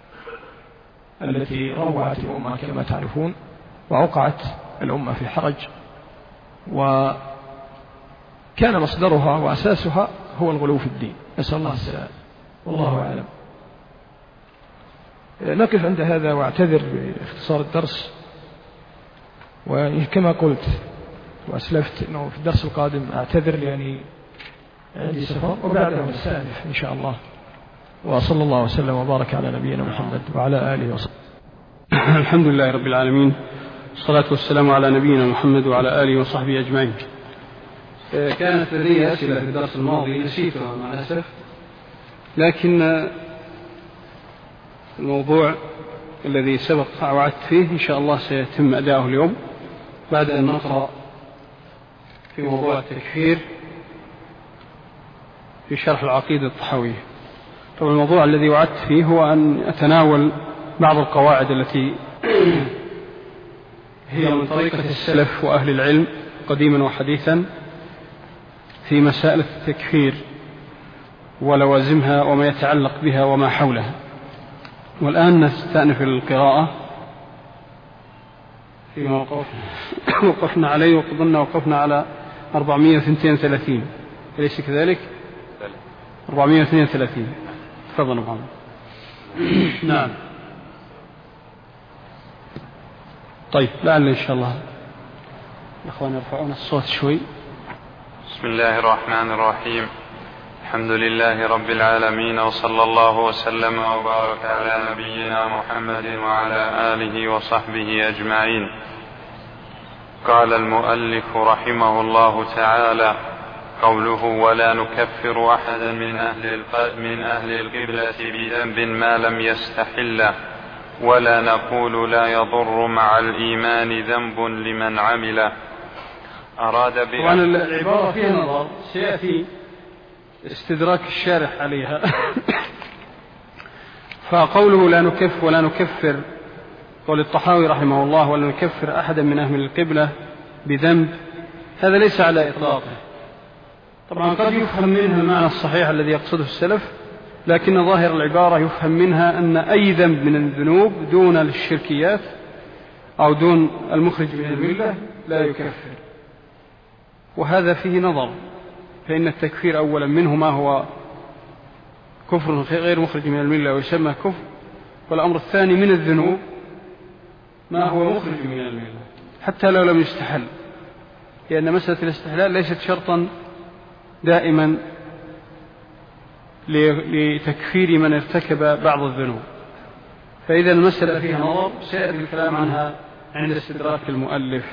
التي روعت الأمة كما تعرفون وأوقعت الأمة في حرج، وكان مصدرها وأساسها هو الغلو في الدين. نسأل الله السلام، والله أعلم. نقف عند هذا واعتذر باختصار الدرس، وكما قلت وأسلفت أنه في الدرس القادم أعتذر لأني عندي سفر، وبعده نستأنف إن شاء الله. وصلى الله وسلم وبارك على نبينا محمد وعلى آله وصحبه. الحمد لله رب العالمين، والصلاة والسلام على نبينا محمد وعلى آله وصحبه أجمعين. كانت لدي أسئلة في الدرس الماضي نسيتها مع الأسف، لكن الموضوع الذي سبق وعدت فيه إن شاء الله سيتم أداؤه اليوم بعد أن نقرأ في موضوع التكفير في شرح العقيدة الطحاوية. طبعا الموضوع الذي وعدت فيه هو أن أتناول بعض القواعد التي هي من طريقة السلف وأهل العلم قديما وحديثا في مسائل التكفير ولوازمها وما يتعلق بها وما حولها. والآن نستأنف القراءة فيما وقفنا, وقفنا عليه، وقضنا وقفنا على أربعمائة واثنين وثلاثين، أليس كذلك؟ أربعمائة واثنين وثلاثين. تفضل محمد. نعم. طيب لعل إن شاء الله الأخوان يرفعون الصوت شوي. بسم الله الرحمن الرحيم. الحمد لله رب العالمين، وصلى الله وسلم وبارك على نبينا محمد وعلى آله وصحبه أجمعين. قال المؤلف رحمه الله تعالى: قوله ولا نكفر أحدا من أهل من أهل القبلة بذنب ما لم يستحله، ولا نقول لا يضر مع الإيمان ذنب لمن عمله. أراد بأن طبعا العبارة فيها نظر سيأتي استدراك الشارح عليها. فقوله لا نكفر ولا نكفر، قول الطحاوي رحمه الله ولا نكفر أحدا من أهل القبلة بذنب، هذا ليس على إطلاقه. طبعا قد يفهم منها المعنى الصحيح الذي يقصده السلف، لكن ظاهر العبارة يفهم منها أن أي ذنب من الذنوب دون الشركيات أو دون المخرج من الملة لا يكفر، وهذا فيه نظر. فإن التكفير أولا منه ما هو كفر غير مخرج من الملة ويسمى كفر، والأمر الثاني من الذنوب ما هو مخرج من الملة حتى لو لم يستحل، لأن مسألة الاستحلال ليست شرطا دائما لتكفير من ارتكب بعض الذنوب. فإذا المسألة فيها نظر سيأتي الكلام عنها عند استدراك المؤلف.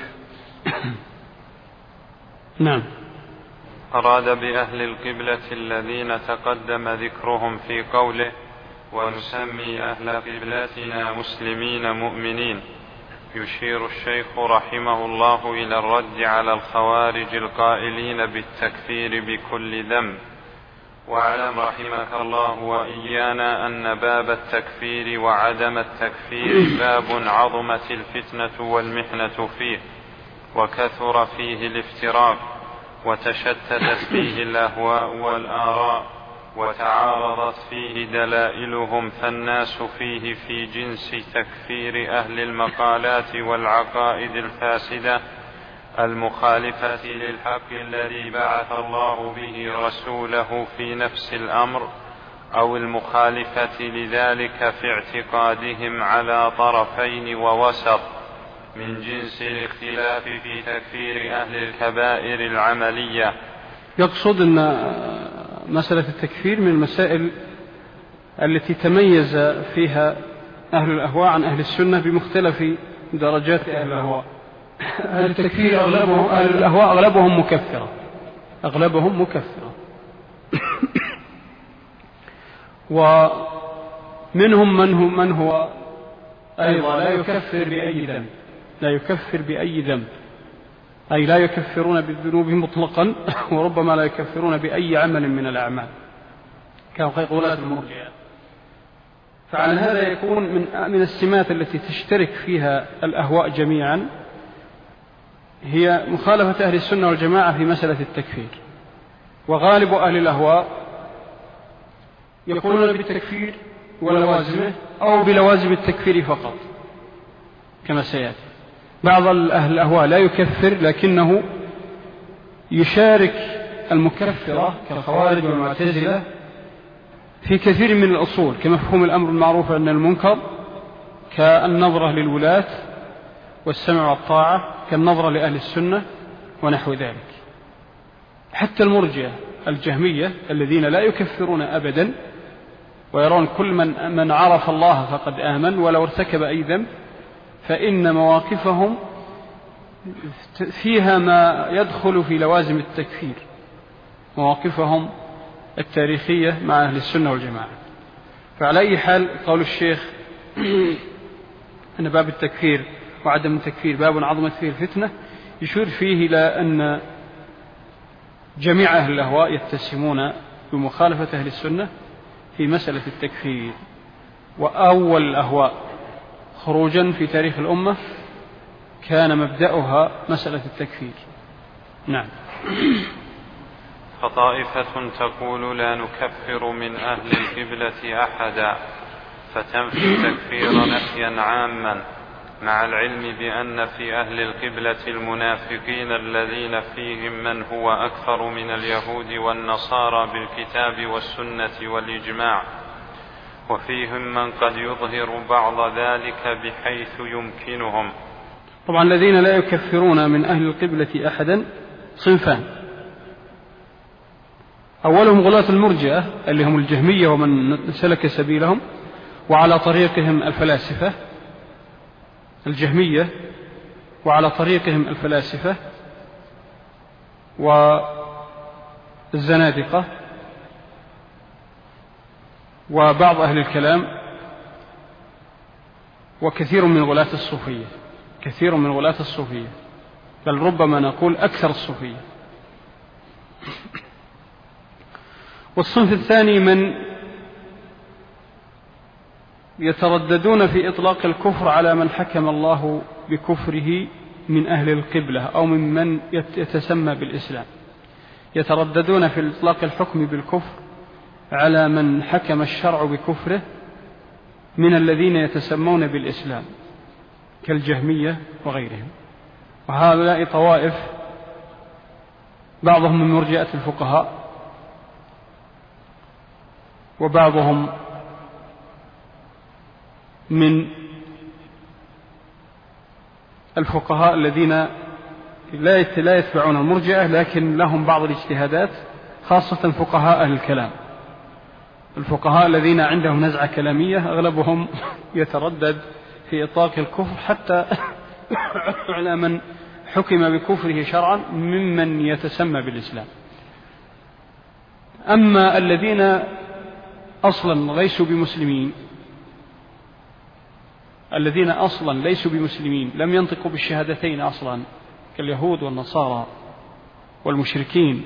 نعم. أراد بأهل القبلة الذين تقدم ذكرهم في قوله ونسمي أهل قبلتنا مسلمين مؤمنين. يشير الشيخ رحمه الله إلى الرد على الخوارج القائلين بالتكفير بكل ذنب. واعلم رحمك الله وإيانا أن باب التكفير وعدم التكفير باب عظمت الفتنة والمحنة فيه، وكثر فيه الافتراق، وتشتتت فيه الأهواء والآراء، وتعارضت فيه دلائلهم، فالناس فيه في جنس تكفير أهل المقالات والعقائد الفاسدة المخالفة للحق الذي بعث الله به رسوله في نفس الأمر، أو المخالفة لذلك في اعتقادهم على طرفين ووسط، من جنس الاختلاف في تكفير أهل الكبائر العملية. يقصد أن مسألة التكفير من المسائل التي تميز فيها أهل الأهواء عن أهل السنة بمختلف درجات أهل الأهواء. أهل التكفير أغلبهم أهل الأهواء أغلبهم مكفرة أغلبهم مكفرة ومنهم من هو, من هو أيضا لا يكفر بأي ذنب لا يكفر بأي ذنب أي لا يكفرون بالذنوب مطلقا، وربما لا يكفرون بأي عمل من الأعمال كغلاة المرجئة. فعلى هذا يكون من من السمات التي تشترك فيها الأهواء جميعا هي مخالفة أهل السنة والجماعة في مسألة التكفير. وغالب أهل الأهواء يقولون بالتكفير ولوازمه أو بلوازم التكفير فقط كما سيأتي. بعض أهل الأهواء لا يكفر لكنه يشارك المكفرة كالخوارج والمعتزلة في كثير من الأصول، كمفهوم الأمر المعروف عن المنكر، كالنظرة للولاة والسمع والطاعة، كالنظرة لأهل السنة ونحو ذلك. حتى المرجئة الجهمية الذين لا يكفرون أبدا ويرون كل من, من عرف الله فقد آمن ولو ارتكب أي ذنب، فإن مواقفهم فيها ما يدخل في لوازم التكفير، مواقفهم التاريخية مع أهل السنة والجماعة. فعلى أي حال قول الشيخ أن باب التكفير وعدم التكفير باب عظمت فيه الفتنة يشير فيه إلى أن جميع أهل الأهواء يتسمون بمخالفة أهل السنة في مسألة التكفير. وأول الأهواء خروجا في تاريخ الأمة كان مبدأها مسألة التكفير. نعم. فطائفة تقول لا نكفر من أهل القبلة أحدا، فتنفي التكفير نفيا عاما، مع العلم بأن في أهل القبلة المنافقين الذين فيهم من هو أكثر من اليهود والنصارى بالكتاب والسنة والإجماع، وفيهم من قد يظهر بعض ذلك بحيث يمكنهم. طبعا الذين لا يكفرون من أهل القبلة أحدا صنفان: أولهم غلاة المرجئة اللي هم الجهمية ومن سلك سبيلهم وعلى طريقهم الفلاسفة، الجهمية وعلى طريقهم الفلاسفة والزنادقة وبعض أهل الكلام وكثير من غلاة الصوفية كثير من غلاة الصوفية بل ربما نقول أكثر الصوفية. والصنف الثاني من يترددون في إطلاق الكفر على من حكم الله بكفره من أهل القبلة أو ممن يتسمى بالإسلام، يترددون في إطلاق الحكم بالكفر على من حكم الشرع بكفره من الذين يتسمون بالإسلام كالجهمية وغيرهم. وهؤلاء طوائف، بعضهم من مرجئة الفقهاء وبعضهم من الفقهاء الذين لا يتبعون المرجئة لكن لهم بعض الاجتهادات، خاصة فقهاء أهل الكلام. الفقهاء الذين عندهم نزعة كلامية أغلبهم يتردد في إطلاق الكفر حتى على من حكم بكفره شرعا ممن يتسمى بالإسلام. أما الذين أصلا ليسوا بمسلمين، الذين أصلا ليسوا بمسلمين لم ينطقوا بالشهادتين أصلا كاليهود والنصارى والمشركين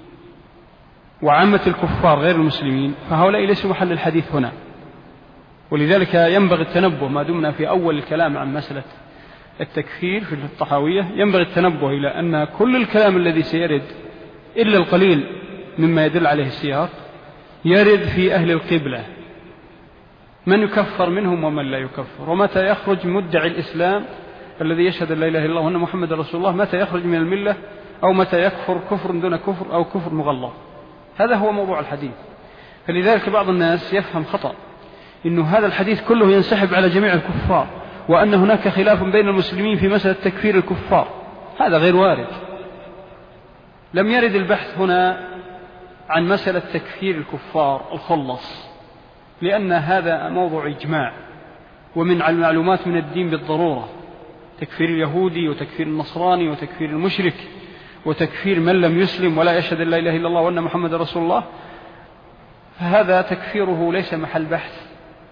وعامة الكفار غير المسلمين، فهؤلاء ليسوا محل الحديث هنا. ولذلك ينبغي التنبه ما دمنا في أول الكلام عن مسألة التكفير في الطحاوية، ينبغي التنبه إلى أن كل الكلام الذي سيرد إلا القليل مما يدل عليه السياق يرد في أهل القبلة، من يكفر منهم ومن لا يكفر، ومتى يخرج مدعي الإسلام الذي يشهد لا إله إلا الله وأن محمد رسول الله، متى يخرج من الملة، أو متى يكفر كفر دون كفر أو كفر مغلظ. هذا هو موضوع الحديث. فلذلك بعض الناس يفهم خطأ إنه هذا الحديث كله ينسحب على جميع الكفار، وأن هناك خلاف بين المسلمين في مسألة تكفير الكفار. هذا غير وارد. لم يرد البحث هنا عن مسألة تكفير الكفار الخلص، لأن هذا موضوع إجماع ومن المعلومات من الدين بالضرورة، تكفير اليهودي وتكفير النصراني وتكفير المشرك وتكفير من لم يسلم ولا يشهد لا إله إلا الله وأن محمد رسول الله، فهذا تكفيره ليس محل بحث.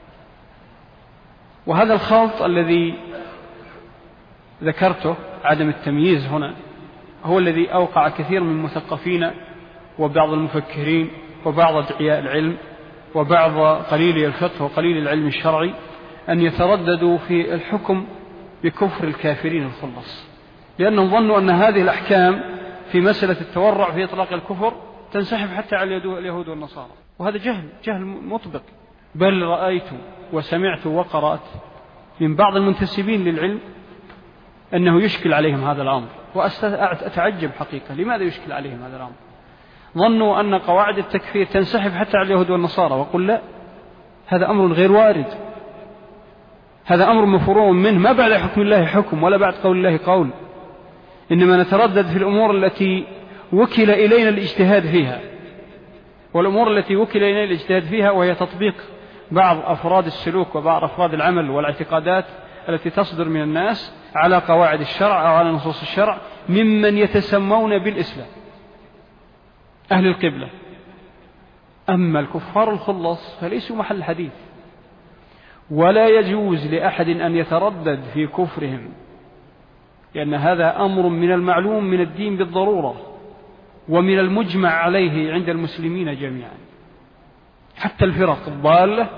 وهذا الخلط الذي ذكرته، عدم التمييز هنا، هو الذي أوقع كثير من المثقفين وبعض المفكرين وبعض أدعياء العلم وبعض قليل الفقه وقليل العلم الشرعي أن يترددوا في الحكم بكفر الكافرين الخلص، لأنهم ظنوا أن هذه الأحكام في مسألة التورع في إطلاق الكفر تنسحب حتى على اليهود والنصارى، وهذا جهل جهل مطبق. بل رأيت وسمعت وقرأت من بعض المنتسبين للعلم أنه يشكل عليهم هذا الأمر، وأتعجب حقيقة لماذا يشكل عليهم هذا الأمر. ظنوا أن قواعد التكفير تنسحب حتى على اليهود والنصارى، وقل لا، هذا أمر غير وارد، هذا أمر مفروغ منه، ما بعد حكم الله حكم ولا بعد قول الله قول، إنما نتردد في الأمور التي وكل إلينا الاجتهاد فيها، والأمور التي وكل إلينا الاجتهاد فيها وهي تطبيق بعض أفراد السلوك وبعض أفراد العمل والاعتقادات التي تصدر من الناس على قواعد الشرع أو على نصوص الشرع ممن يتسمون بالإسلام أهل القبلة. أما الكفار الخلص فليسوا محل حديث، ولا يجوز لأحد أن يتردد في كفرهم، لأن هذا أمر من المعلوم من الدين بالضرورة ومن المجمع عليه عند المسلمين جميعا. حتى الفرق الضالة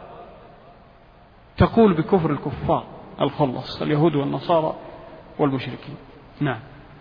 تقول بكفر الكفار الخلص، اليهود والنصارى والمشركين. نعم.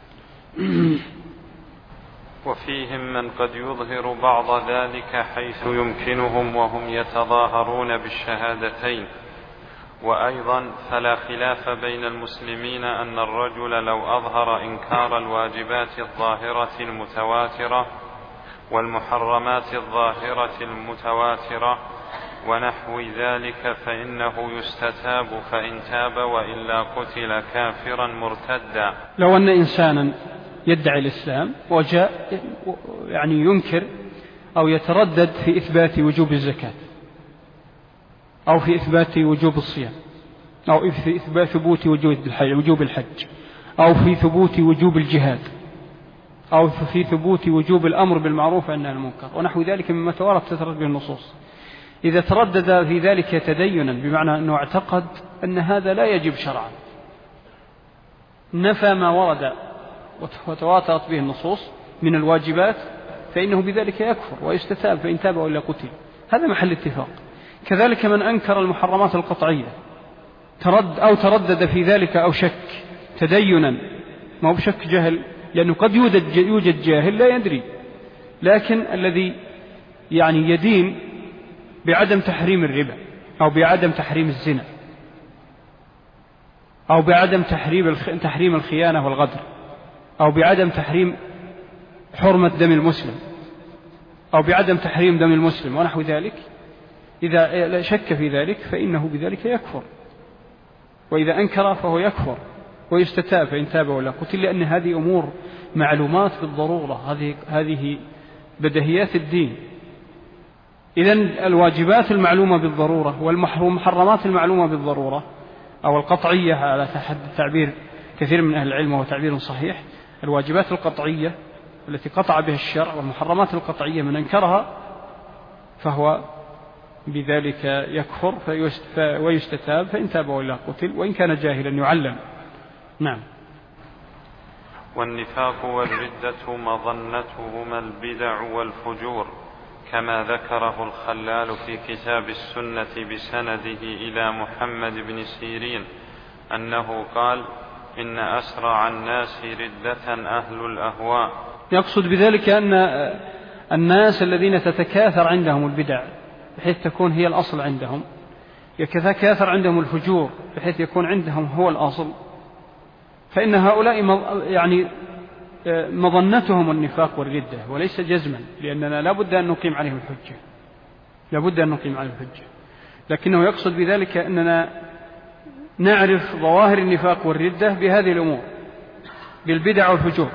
وفيهم من قد يظهر بعض ذلك حيث يمكنهم وهم يتظاهرون بالشهادتين. وأيضا فلا خلاف بين المسلمين أن الرجل لو أظهر إنكار الواجبات الظاهرة المتواترة والمحرمات الظاهرة المتواترة ونحو ذلك فإنه يستتاب، فإن تاب وإلا قتل كافرا مرتدا. لو أن إنسانا يدعي الإسلام وجاء يعني ينكر أو يتردد في إثبات وجوب الزكاة أو في إثبات وجوب الصيام أو في إثبات ثبوت وجوب الحج أو في ثبوت وجوب الجهاد أو في ثبوت وجوب الأمر بالمعروف والنهي عن المنكر ونحو ذلك مما توارد تتردد به النصوص، إذا تردد في ذلك تدينا بمعنى أنه اعتقد أن هذا لا يجب شرعا، نفى ما ورد وتواترت به النصوص من الواجبات، فإنه بذلك يكفر ويستتاب، فإن تاب وإلا قتل. هذا محل اتفاق. كذلك من أنكر المحرمات القطعية ترد أو تردد في ذلك أو شك تدينا، ما هو بشك جهل، لأنه قد يوجد, يوجد جاهل لا يدري، لكن الذي يعني يدين بعدم تحريم الربا أو بعدم تحريم الزنا أو بعدم تحريم تحريم الخيانة والغدر أو بعدم تحريم حرمة دم المسلم أو بعدم تحريم دم المسلم ونحو ذلك، إذا شك في ذلك فإنه بذلك يكفر، وإذا أنكر فهو يكفر ويستتاب، فإن تاب ولا قتل، لأن هذه أمور معلومات بالضرورة، هذه هذه بدهيات الدين. إذن الواجبات المعلومة بالضرورة والمحرمات المعلومة بالضرورة أو القطعية على حد تعبير كثير من أهل العلم وهو تعبير صحيح، الواجبات القطعية التي قطع بها الشرع والمحرمات القطعية من أنكرها فهو بذلك يكفر ويستتاب، فإن تاب وإلا قتل، وإن كان جاهلا يعلم. نعم. والنفاق والردة مظنتهما البدع والفجور، كما ذكره الخلال في كتاب السنة بسنده إلى محمد بن سيرين أنه قال: إن أسرع الناس ردة أهل الأهواء. يقصد بذلك أن الناس الذين تتكاثر عندهم البدع بحيث تكون هي الأصل عندهم، يتكاثر عندهم الفجور بحيث يكون عندهم هو الأصل، فإن هؤلاء يعني مظنتهم النفاق والردة وليس جزما، لأننا لا بد أن نقيم عليهم الحجة، لا بد أن نقيم عليهم الحجة، لكنه يقصد بذلك أننا نعرف ظواهر النفاق والردة بهذه الأمور، بالبدع والفجور.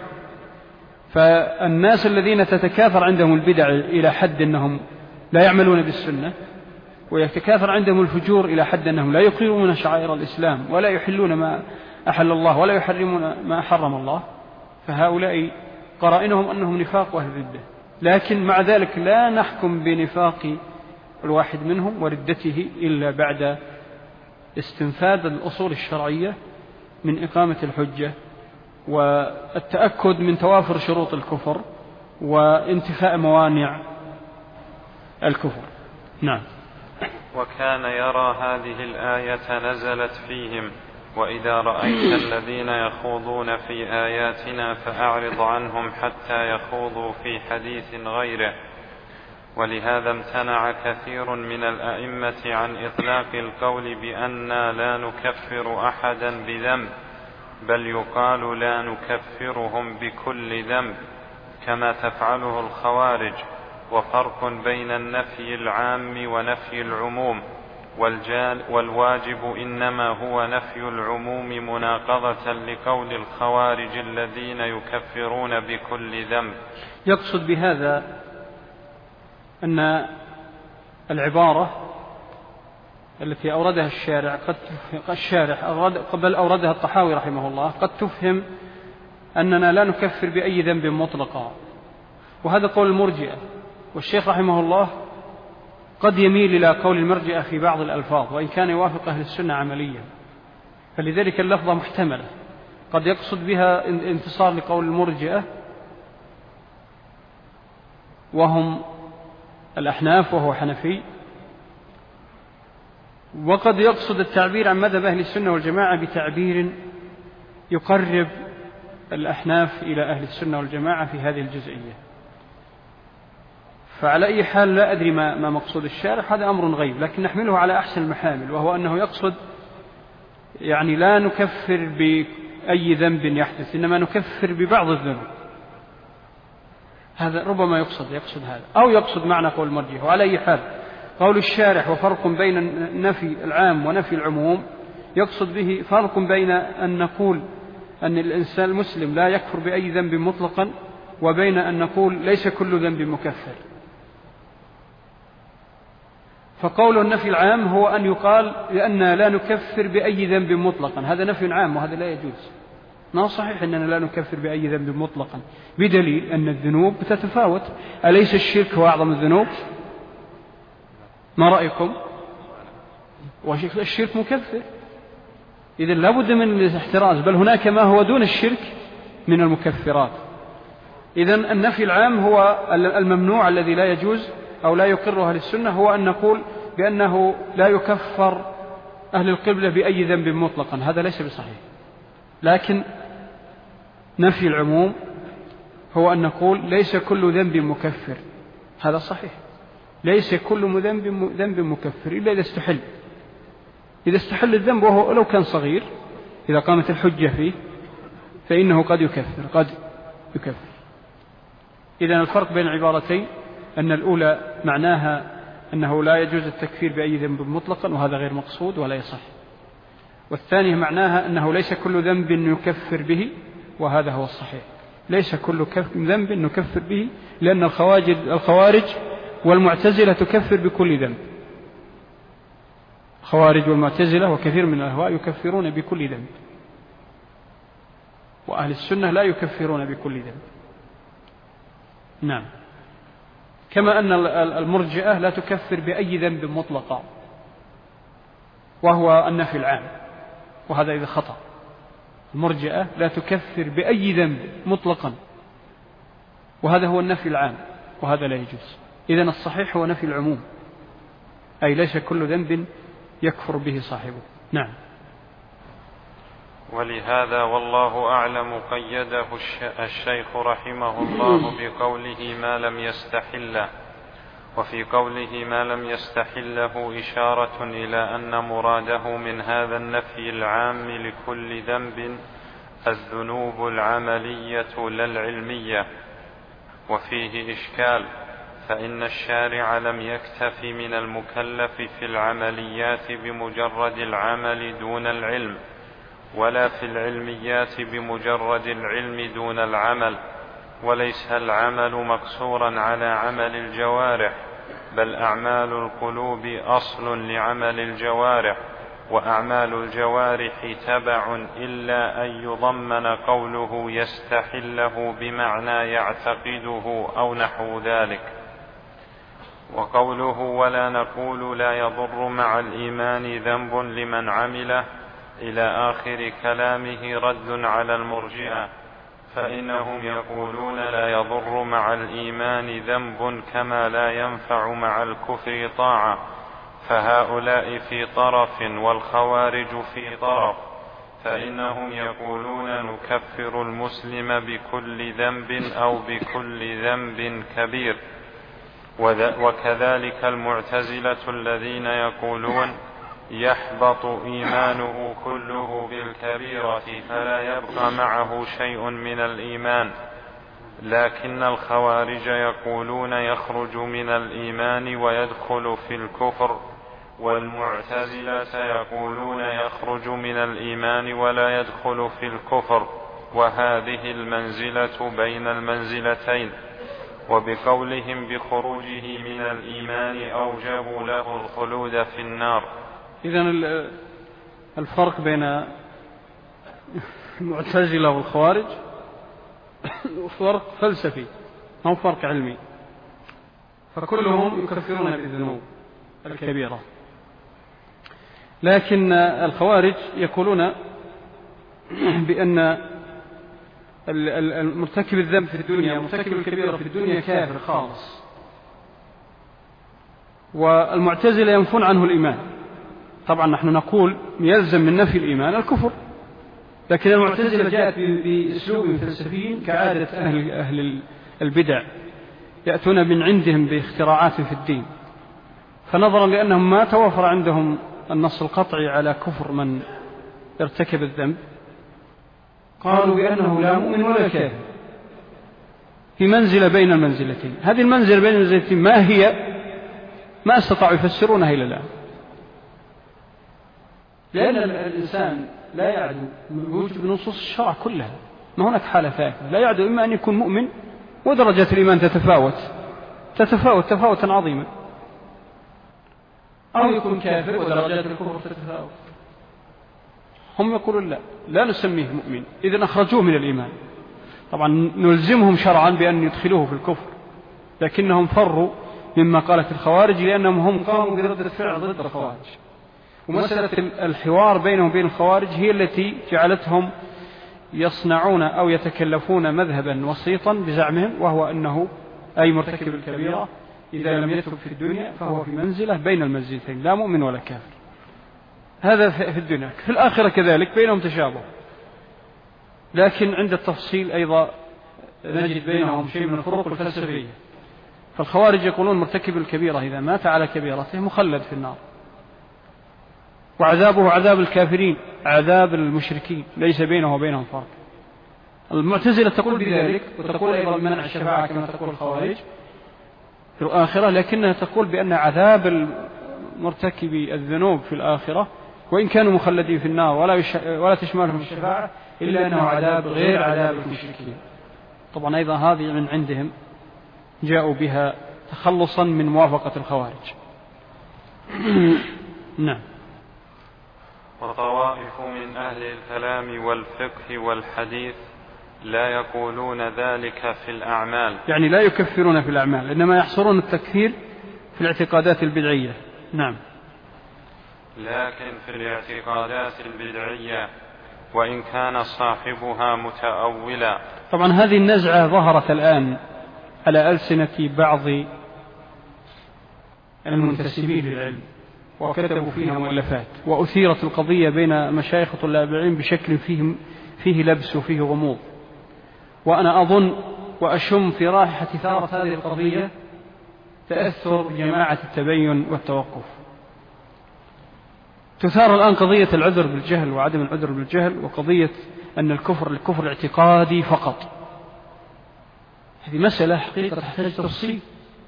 فالناس الذين تتكاثر عندهم البدع إلى حد أنهم لا يعملون بالسنة، ويتكاثر عندهم الفجور إلى حد أنهم لا يقيمون شعائر الإسلام ولا يحلون ما أحل الله ولا يحرمون ما حرم الله، فهؤلاء قرائنهم أنهم نفاق وأهل ردة. لكن مع ذلك لا نحكم بنفاق الواحد منهم وردته إلا بعد استنفاذ الأصول الشرعية من إقامة الحجة والتأكد من توافر شروط الكفر وانتفاء موانع الكفر. نعم. وكان يرى هذه الآية نزلت فيهم: وإذا رأيت الذين يخوضون في آياتنا فأعرض عنهم حتى يخوضوا في حديث غيره. ولهذا امتنع كثير من الأئمة عن إطلاق القول بأننا لا نكفر أحدا بذنب، بل يقال لا نكفرهم بكل ذنب كما تفعله الخوارج. وفرق بين النفي العام ونفي العموم، والواجب إنما هو نفي العموم مناقضة لقول الخوارج الذين يكفرون بكل ذنب. يقصد بهذا أن العبارة التي أوردها الشارع قد الشارع قبل أوردها الطحاوي رحمه الله قد تفهم أننا لا نكفر بأي ذنب مطلقا، وهذا قول المرجئة. والشيخ رحمه الله قد يميل إلى قول المرجئة في بعض الألفاظ، وإن كان يوافق أهل السنة عمليا، فلذلك اللفظة محتملة. قد يقصد بها انتصار لقول المرجئة وهم الأحناف وهو حنفي، وقد يقصد التعبير عن مذهب أهل السنة والجماعة بتعبير يقرب الأحناف إلى أهل السنة والجماعة في هذه الجزئية. فعلى أي حال لا أدري ما, ما مقصود الشارح، هذا أمر غيب، لكن نحمله على أحسن المحامل، وهو أنه يقصد يعني لا نكفر بأي ذنب يحدث، إنما نكفر ببعض الذنوب. هذا ربما يقصد يقصد هذا، أو يقصد معنى قول المرجئة. وعلى أي حال قول الشارح وفرق بين النفي العام ونفي العموم يقصد به فرق بين أن نقول أن الإنسان المسلم لا يكفر بأي ذنب مطلقا، وبين أن نقول ليس كل ذنب مكفر. فقول النفي العام هو أن يقال لأننا لا نكفر بأي ذنب مطلقا، هذا نفي عام وهذا لا يجوز. ما صحيح أننا لا نكفر بأي ذنب مطلقا، بدليل أن الذنوب تتفاوت. أليس الشرك هو أعظم الذنوب؟ ما رأيكم؟ والشرك مكفر، إذن لا بد من الاحتراز، بل هناك ما هو دون الشرك من المكفرات. إذن النفي العام هو الممنوع الذي لا يجوز أو لا يقره أهل السنة، هو أن نقول بأنه لا يكفر أهل القبلة بأي ذنب مطلقا، هذا ليس بصحيح. لكن نفي العموم هو أن نقول ليس كل ذنب مكفر، هذا صحيح. ليس كل ذنب ذنب مكفر إلا إذا استحل، إذا استحل الذنب وهو لو كان صغير، إذا قامت الحجة فيه فإنه قد يكفر قد يكفر. إذن الفرق بين العبارتين أن الأولى معناها أنه لا يجوز التكفير بأي ذنب مطلقا، وهذا غير مقصود ولا يصح. والثانية معناها أنه ليس كل ذنب نكفر به، وهذا هو الصحيح. ليس كل ذنب نكفر به، لأن الخوارج والمعتزلة تكفر بكل ذنب. الخوارج والمعتزلة وكثير من الأهواء يكفرون بكل ذنب، وأهل السنة لا يكفرون بكل ذنب. نعم. كما أن المرجئة لا تكفر بأي ذنب مطلقا، وهو النفي العام، وهذا إذا خطأ. المرجئة لا تكفر بأي ذنب مطلقا، وهذا هو النفي العام، وهذا لا يجوز. إذن الصحيح هو نفي العموم، أي ليس كل ذنب يكفر به صاحبه. نعم. ولهذا والله أعلم قيده الشيخ رحمه الله بقوله ما لم يستحله، وفي قوله ما لم يستحله إشارة إلى أن مراده من هذا النفي العام لكل ذنب الذنوب العملية لا العلمية. وفيه إشكال، فإن الشارع لم يكتف من المكلف في العمليات بمجرد العمل دون العلم، ولا في العلميات بمجرد العلم دون العمل، وليس العمل مقصورا على عمل الجوارح، بل أعمال القلوب أصل لعمل الجوارح، وأعمال الجوارح تبع، إلا أن يضمن قوله يستحله بمعنى يعتقده أو نحو ذلك. وقوله ولا نقول لا يضر مع الإيمان ذنب لمن عمله إلى آخر كلامه رد على المرجئة، فإنهم يقولون لا يضر مع الإيمان ذنب كما لا ينفع مع الكفر طاعة، فهؤلاء في طرف والخوارج في طرف، فإنهم يقولون نكفر المسلم بكل ذنب أو بكل ذنب كبير. وكذلك المعتزلة الذين يقولون يحبط إيمانه كله بالكبيرة فلا يبقى معه شيء من الإيمان، لكن الخوارج يقولون يخرج من الإيمان ويدخل في الكفر، والمعتزلة يقولون يخرج من الإيمان ولا يدخل في الكفر، وهذه المنزلة بين المنزلتين. وبقولهم بخروجه من الإيمان أوجبوا له الخلود في النار. إذن الفرق بين المعتزلة والخوارج فرق فلسفي، ما هو فرق علمي، فكلهم يكفرون بالذنوب الكبيرة، لكن الخوارج يقولون بأن المرتكب الذنب في الدنيا مرتكب الكبيرة في الدنيا كافر خالص، والمعتزلة ينفون عنه الإيمان. طبعا نحن نقول يلزم من نفي الإيمان الكفر، لكن المعتزلة جاءت بأسلوب فلسفي كعادة أهل, أهل البدع، يأتون من عندهم باختراعات في الدين، فنظرا لأنهم ما توفر عندهم النص القطعي على كفر من ارتكب الذنب، قالوا بأنه لا مؤمن ولا كافر، في منزلة بين المنزلتين. هذه المنزلة بين المنزلتين ما هي؟ ما استطاعوا يفسرونها إلى الآن، لأن الإنسان لا يعدو بوجود نصوص الشرع كلها، ما هناك حالة ثالثة، لا يعدو إما أن يكون مؤمن ودرجات الإيمان تتفاوت تتفاوت تفاوتا عظيما، أو يكون كافر ودرجات الكفر تتفاوت. هم يقولون لا لا نسميه مؤمن، إذن أخرجوه من الإيمان. طبعا نلزمهم شرعا بأن يدخلوه في الكفر، لكنهم فروا مما قالت الخوارج لأنهم هم قاموا بردة فعل ضد الخوارج، ومسألة الحوار بينهم وبين الخوارج هي التي جعلتهم يصنعون أو يتكلفون مذهبا وسيطا بزعمهم، وهو أنه أي مرتكب الكبيرة إذا لم يتب في الدنيا فهو في منزلة بين المنزلتين، لا مؤمن ولا كافر. هذا في الدنيا. في الآخرة كذلك بينهم تشابه، لكن عند التفصيل أيضا نجد بينهم شيء من الفروق الفلسفية. فالخوارج يقولون مرتكب الكبيرة إذا مات على كبيرته مخلد في النار، وعذابه عذاب الكافرين عذاب المشركين، ليس بينه وبينهم فرق. المعتزلة تقول بذلك، وتقول أيضا منع الشفاعة كما تقول الخوارج في الآخرة، لكنها تقول بأن عذاب مرتكب الذنوب في الآخرة وإن كانوا مخلدين في النار ولا, يش... ولا تشملهم الشفاعة إلا أنه عذاب غير عذاب المشركين. طبعا أيضا هذه من عندهم جاءوا بها تخلصا من موافقة الخوارج. نعم. وطوائف من أهل الكلام والفقه والحديث لا يقولون ذلك في الأعمال، يعني لا يكفرون في الأعمال، إنما يحصرون التكفير في الاعتقادات البدعية. نعم. لكن في الاعتقادات البدعية وإن كان صاحبها متأولا. طبعا هذه النزعة ظهرت الآن على ألسنة بعض المنتسبين للعلم وكتبوا فيها مؤلفات، وأثيرت القضية بين مشايخ طلاب العلم بشكل فيه, فيه لبس وفيه غموض، وأنا أظن وأشم في رائحة ثارة هذه القضية تأثر جماعة التبين والتوقف. تثار الآن قضية العذر بالجهل وعدم العذر بالجهل، وقضية أن الكفر الكفر الاعتقادي فقط. هذه مسألة حقيقة تحتاج تفصيل.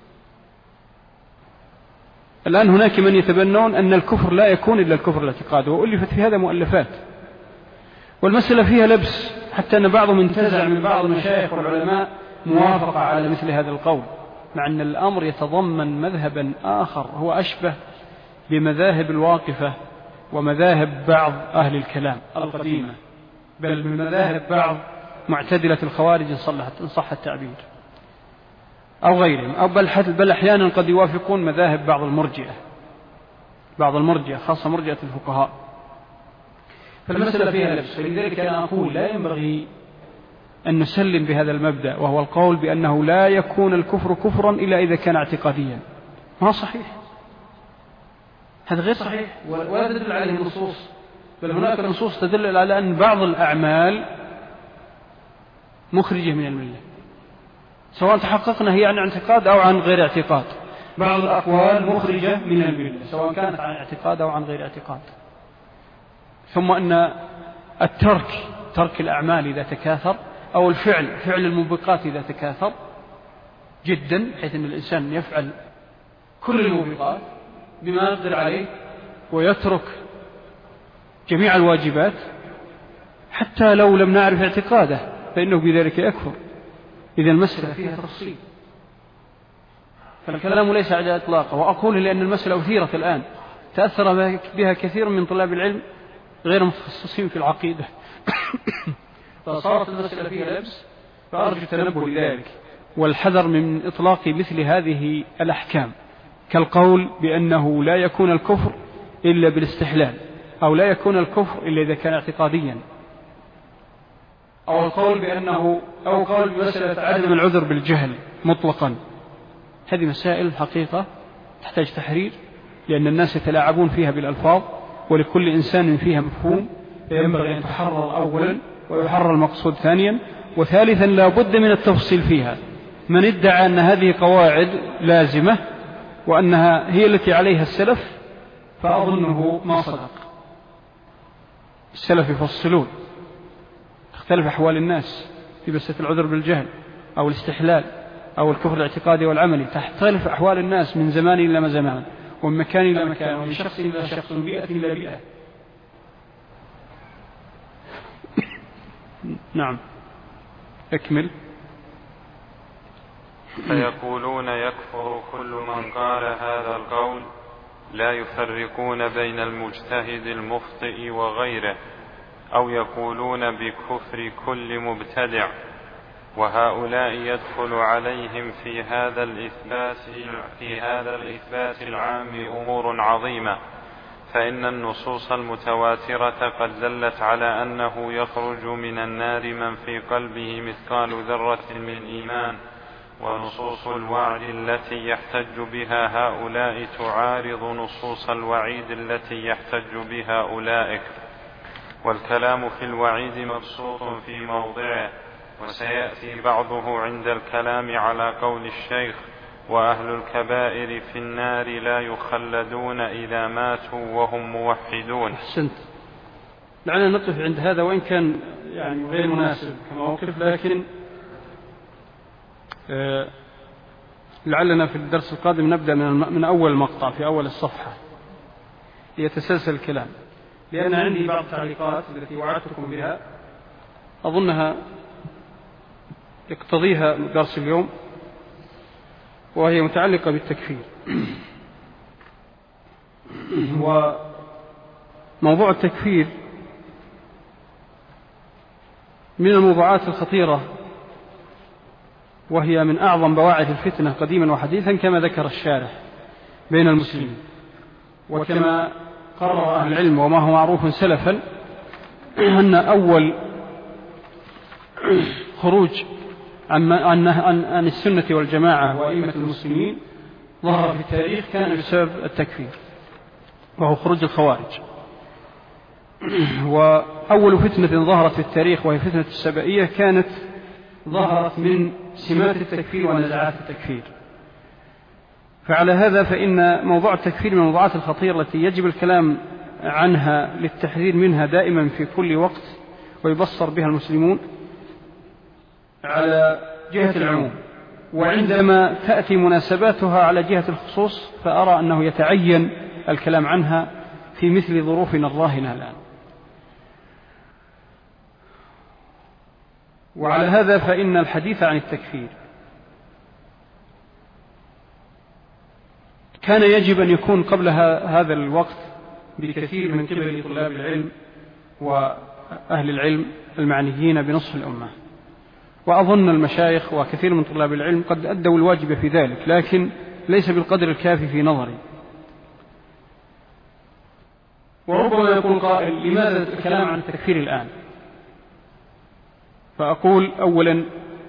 الآن هناك من يتبنون أن الكفر لا يكون إلا الكفر الاعتقادي، وألفت في هذا مؤلفات، والمسألة فيها لبس، حتى أن بعضهم انتزع من بعض المشايخ والعلماء موافقة على مثل هذا القول، مع أن الأمر يتضمن مذهبا آخر هو أشبه بمذاهب الواقفة ومذاهب بعض أهل الكلام القديمة، بل من مذاهب بعض معتدلة الخوارج إن صح التعبير أو غيرهم، أو بل, بل أحيانا قد يوافقون مذاهب بعض المرجئة بعض المرجئة خاصة مرجئة الفقهاء. فالمسألة فيها لبس، فلذلك أنا أقول لا ينبغي أن نسلم بهذا المبدأ، وهو القول بأنه لا يكون الكفر كفرا إلا إذا كان اعتقاديا. ما صحيح، هذا غير صحيح ولا تدل عليه النصوص، بل هناك نصوص تدل على أن بعض الأعمال مخرجة من الملة، سواء تحققنا هي عن اعتقاد أو عن غير اعتقاد. بعض الأقوال مخرجة من الملة سواء كانت عن اعتقاد أو عن غير اعتقاد. ثم أن الترك ترك الأعمال إذا تكاثر، أو الفعل فعل الموبقات إذا تكاثر جدا، حيث أن الإنسان يفعل كل الموبقات بما يقدر عليه ويترك جميع الواجبات، حتى لو لم نعرف اعتقاده فإنه بذلك يكفر. إذا المسألة فيها تفصيل، فالكلام ليس على إطلاقه. وأقول لأن المسألة أثيرت الآن، تأثر بها كثير من طلاب العلم غير متخصصين في العقيدة فصارت المسألة فيها لبس، فأرجو التنبه لذلك والحذر من إطلاق مثل هذه الأحكام، كالقول بأنه لا يكون الكفر إلا بالاستحلال، أو لا يكون الكفر إلا إذا كان اعتقاديا، أو القول بأنه أو قول بمسألة عدم العذر بالجهل مطلقا. هذه مسائل حقيقة تحتاج تحرير، لأن الناس يتلاعبون فيها بالألفاظ، ولكل إنسان فيها مفهوم، فينبغي أن تحرر أولا ويحرر المقصود ثانيا، وثالثا لا بد من التفصيل فيها. من ادعى أن هذه قواعد لازمة وأنها هي التي عليها السلف فأظنه ما صدق. السلف يفصلون، تختلف أحوال الناس في مسألة العذر بالجهل أو الاستحلال أو الكفر الاعتقادي والعملي، تختلف أحوال الناس من زمان إلى زمان، ومن مكان إلى مكان، ومن شخص إلى شخص، ومن بيئة إلى بيئة. نعم، أكمل. فيقولون يكفر كل من قال هذا القول، لا يفرقون بين المجتهد المخطئ وغيره، أو يقولون بكفر كل مبتدع، وهؤلاء يدخل عليهم في هذا الإثبات في هذا الإثبات العام أمور عظيمة، فإن النصوص المتواترة قد دلت على أنه يخرج من النار من في قلبه مثقال ذرة من إيمان، ونصوص الوعد التي يحتج بها هؤلاء تعارض نصوص الوعيد التي يحتج بها أولئك، والكلام في الوعيد مبسوط في موضعه، وسيأتي بعضه عند الكلام على قول الشيخ: وأهل الكبائر في النار لا يخلدون إذا ماتوا وهم موحدون. أحسنت. لعلنا نقف عند هذا، وإن كان يعني غير مناسب كموقف، لكن آه لعلنا في الدرس القادم نبدأ من, من أول مقطع في أول الصفحة يتسلسل الكلام، لأن عندي بعض التعليقات التي وعدتكم بها أظنها يقتضيها درس اليوم، وهي متعلقة بالتكفير. وموضوع التكفير من الموضوعات الخطيرة وهي من أعظم بواعث الفتنة قديما وحديثا كما ذكر الشارح بين المسلمين، وكما قرر أهل العلم وما هو معروف سلفا أن أول خروج عن, عن, عن السنة والجماعة وأئمة المسلمين ظهر في التاريخ كان بسبب التكفير، وهو خروج الخوارج. وأول فتنة ظهرت في التاريخ وهي فتنة السبائية كانت ظهرت من سمات التكفير ونزعات التكفير. فعلى هذا فإن موضوع التكفير من الموضوعات الخطيرة التي يجب الكلام عنها للتحذير منها دائما في كل وقت، ويبصر بها المسلمون على جهة العموم، وعندما تأتي مناسباتها على جهة الخصوص فأرى أنه يتعين الكلام عنها في مثل ظروفنا الراهنة الآن. وعلى هذا فإن الحديث عن التكفير كان يجب أن يكون قبل هذا الوقت بكثير من قبل طلاب العلم وأهل العلم المعنيين بنصح الأمة، وأظن المشايخ وكثير من طلاب العلم قد أدوا الواجب في ذلك، لكن ليس بالقدر الكافي في نظري. وربما يقول قائل لماذا الكلام عن التكفير الآن؟ فأقول أولا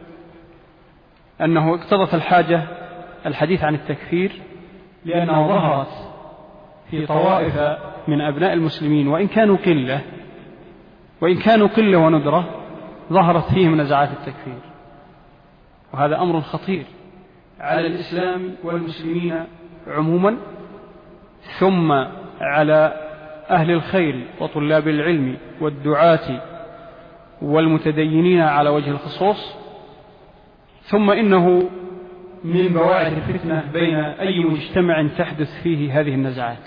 أنه اقتضت الحاجة الحديث عن التكفير لأنه ظهرت في طوائف من أبناء المسلمين وإن كانوا قلة وإن كانوا قلة وندرة ظهرت فيهم نزعات التكفير، وهذا أمر خطير على الإسلام والمسلمين عموما، ثم على أهل الخير وطلاب العلم والدعاة والمتدينين على وجه الخصوص، ثم إنه من بواعث الفتنة بين أي مجتمع تحدث فيه هذه النزعات.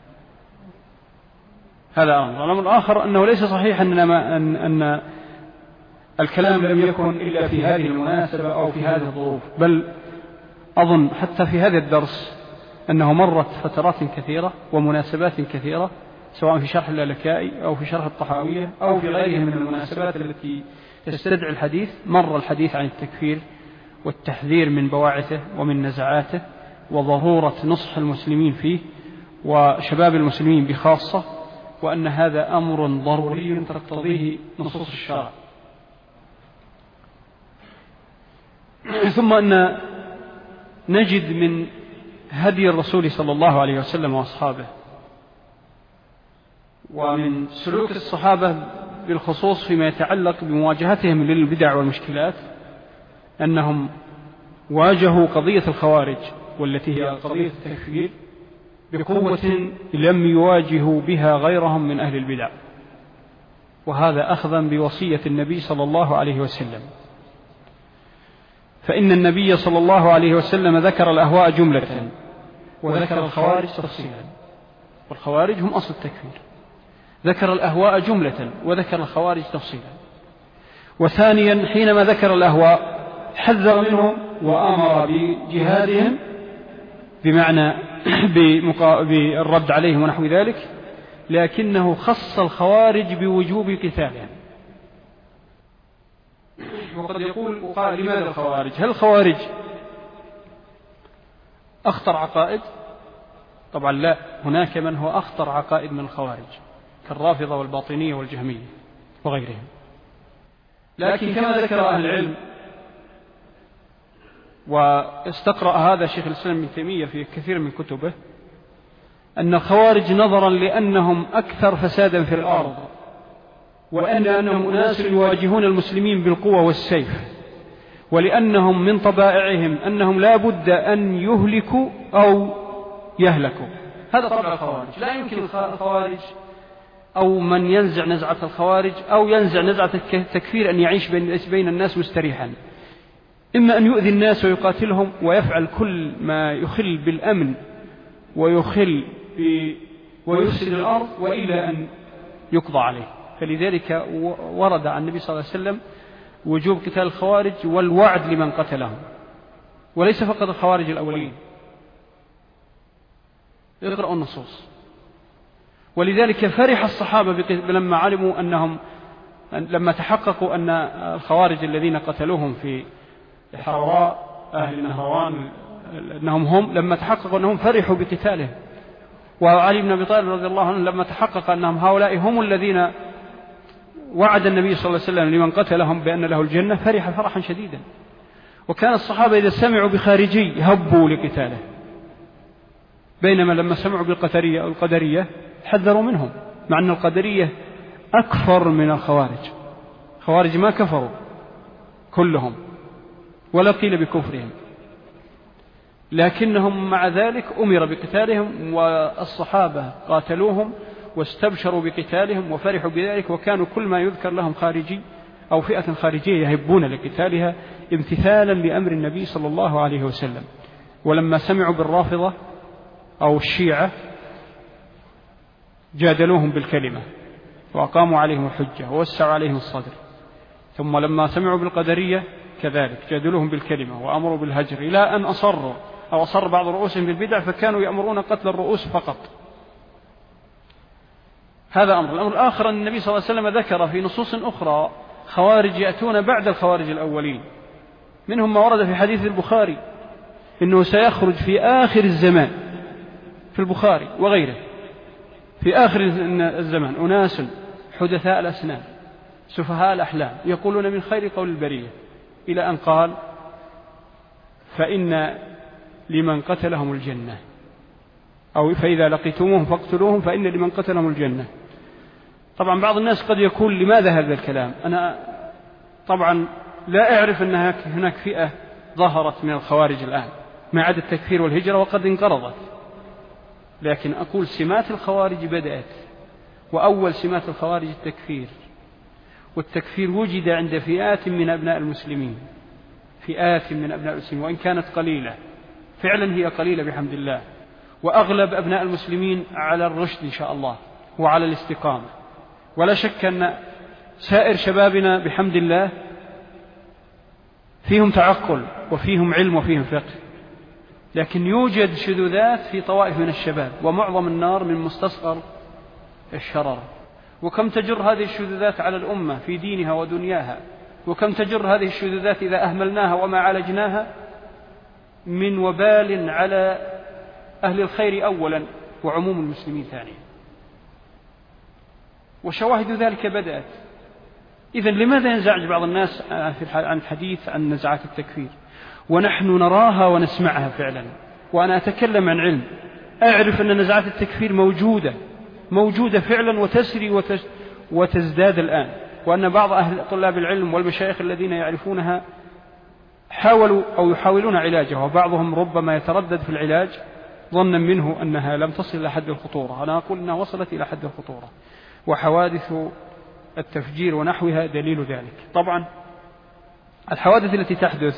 هذا أمر. الأمر الآخر أنه ليس صحيح أننا أن, أن الكلام لم يكن إلا في هذه المناسبة أو في هذه الظروف، بل أظن حتى في هذا الدرس أنه مرت فترات كثيرة ومناسبات كثيرة، سواء في شرح اللالكائي أو في شرح الطحاوية أو في غيرها من المناسبات التي تستدعي الحديث، مر الحديث عن التكفير والتحذير من بواعثه ومن نزعاته وضرورة نصح المسلمين فيه وشباب المسلمين بخاصة، وأن هذا أمر ضروري تقتضيه نصوص الشرع. ثم أن نجد من هدي الرسول صلى الله عليه وسلم وأصحابه ومن سلوك الصحابة بالخصوص فيما يتعلق بمواجهتهم للبدع والمشكلات أنهم واجهوا قضية الخوارج والتي هي قضية التكفير بقوة لم يواجهوا بها غيرهم من أهل البدع، وهذا أخذا بوصية النبي صلى الله عليه وسلم. فإن النبي صلى الله عليه وسلم ذكر الأهواء جملة وذكر الخوارج تفصيلا، والخوارج هم أصل التكفير. ذكر الأهواء جملة وذكر الخوارج تفصيلا. وثانيا حينما ذكر الأهواء حذر منهم وأمر بجهادهم بمعنى بالرد عليهم ونحو ذلك، لكنه خص الخوارج بوجوب قتالهم. وقد يقول وقال لماذا الخوارج؟ هل الخوارج أخطر عقائد؟ طبعا لا، هناك من هو أخطر عقائد من الخوارج كالرافضة والباطنية والجهمية وغيرهم، لكن كما ذكر أهل العلم واستقرأ هذا شيخ الإسلام ابن تيمية في كثير من كتبه أن الخوارج نظرا لأنهم أكثر فسادا في الأرض وأن أنهم أناس يواجهون المسلمين بالقوة والسيف، ولأنهم من طبائعهم أنهم لا بد أن يهلكوا أو يهلكوا. هذا طبع الخوارج. لا يمكن الخوارج أو من ينزع نزعة الخوارج أو ينزع نزعة التكفير أن يعيش بين الناس مستريحا، إما أن يؤذي الناس ويقاتلهم ويفعل كل ما يخل بالأمن ويخل ويفسد الأرض، وإلا أن يقضى عليه. فلذلك ورد عن النبي صلى الله عليه وسلم وجوب قتال الخوارج والوعد لمن قتلهم، وليس فقط الخوارج الأولين. اقرأوا النصوص. ولذلك فرح الصحابة لما علموا أنهم لما تحققوا أن الخوارج الذين قتلوهم في حراء أهل النهروان أنهم هم، لما تحققوا أنهم فرحوا بقتالهم، وعلي بن أبي طالب رضي الله عنه لما تحقق أنهم هؤلاء هم الذين وعد النبي صلى الله عليه وسلم لمن قتلهم بأن له الجنة، فرح فرحا شديدا. وكان الصحابة إذا سمعوا بخارجي هبوا لقتاله، بينما لما سمعوا بالقدرية أو القدرية حذروا منهم، مع أن القدرية أكفر من الخوارج. خوارج ما كفروا كلهم ولا قيل بكفرهم، لكنهم مع ذلك أمر بقتالهم، والصحابة قاتلوهم واستبشروا بقتالهم وفرحوا بذلك، وكانوا كل ما يذكر لهم خارجي أو فئة خارجية يهبون لقتالها امتثالا لأمر النبي صلى الله عليه وسلم. ولما سمعوا بالرافضة أو الشيعة جادلوهم بالكلمة وأقاموا عليهم الحجة ووسعوا عليهم الصدر. ثم لما سمعوا بالقدرية كذلك جادلوهم بالكلمة وأمروا بالهجر، إلى أن أصروا أو أصر بعض رؤوسهم بالبدع، فكانوا يأمرون قتل الرؤوس فقط. هذا أمر. الأمر الآخر أن النبي صلى الله عليه وسلم ذكر في نصوص أخرى خوارج يأتون بعد الخوارج الأولين، منهم ما ورد في حديث البخاري إنه سيخرج في آخر الزمان، في البخاري وغيره، في آخر الزمان أناس حدثاء الأسنان سفهاء الأحلام يقولون من خير قول البرية، إلى أن قال فإن لمن قتلهم الجنة، أو فإذا لقيتموهم فاقتلوهم فإن لمن قتلهم الجنة. طبعا بعض الناس قد يقول لماذا هذا الكلام؟ أنا طبعا لا أعرف أن هناك فئة ظهرت من الخوارج الآن ما عدا التكفير والهجرة وقد انقرضت، لكن أقول سمات الخوارج بدأت، وأول سمات الخوارج التكفير، والتكفير وجد عند فئات من أبناء المسلمين، فئات من أبناء المسلمين، وإن كانت قليلة فعلا هي قليلة بحمد الله، وأغلب أبناء المسلمين على الرشد إن شاء الله وعلى الاستقامة. ولا شك أن سائر شبابنا بحمد الله فيهم تعقل وفيهم علم وفيهم فقه، لكن يوجد شذوذات في طوائف من الشباب، ومعظم النار من مستصغر الشرر. وكم تجر هذه الشذوذات على الأمة في دينها ودنياها، وكم تجر هذه الشذوذات إذا أهملناها وما عالجناها من وبال على أهل الخير أولا وعموم المسلمين ثانيا. وشواهد ذلك بدأت. إذن لماذا ينزعج بعض الناس عن الحديث عن نزعات التكفير ونحن نراها ونسمعها فعلا؟ وأنا أتكلم عن علم، أعرف أن نزعات التكفير موجودة موجودة فعلا وتسري وتزداد الآن، وأن بعض أهل طلاب العلم والمشايخ الذين يعرفونها حاولوا أو يحاولون علاجها، وبعضهم ربما يتردد في العلاج ظنا منه أنها لم تصل إلى حد الخطورة. أنا أقول أنها وصلت إلى حد الخطورة، وحوادث التفجير ونحوها دليل ذلك. طبعا الحوادث التي تحدث،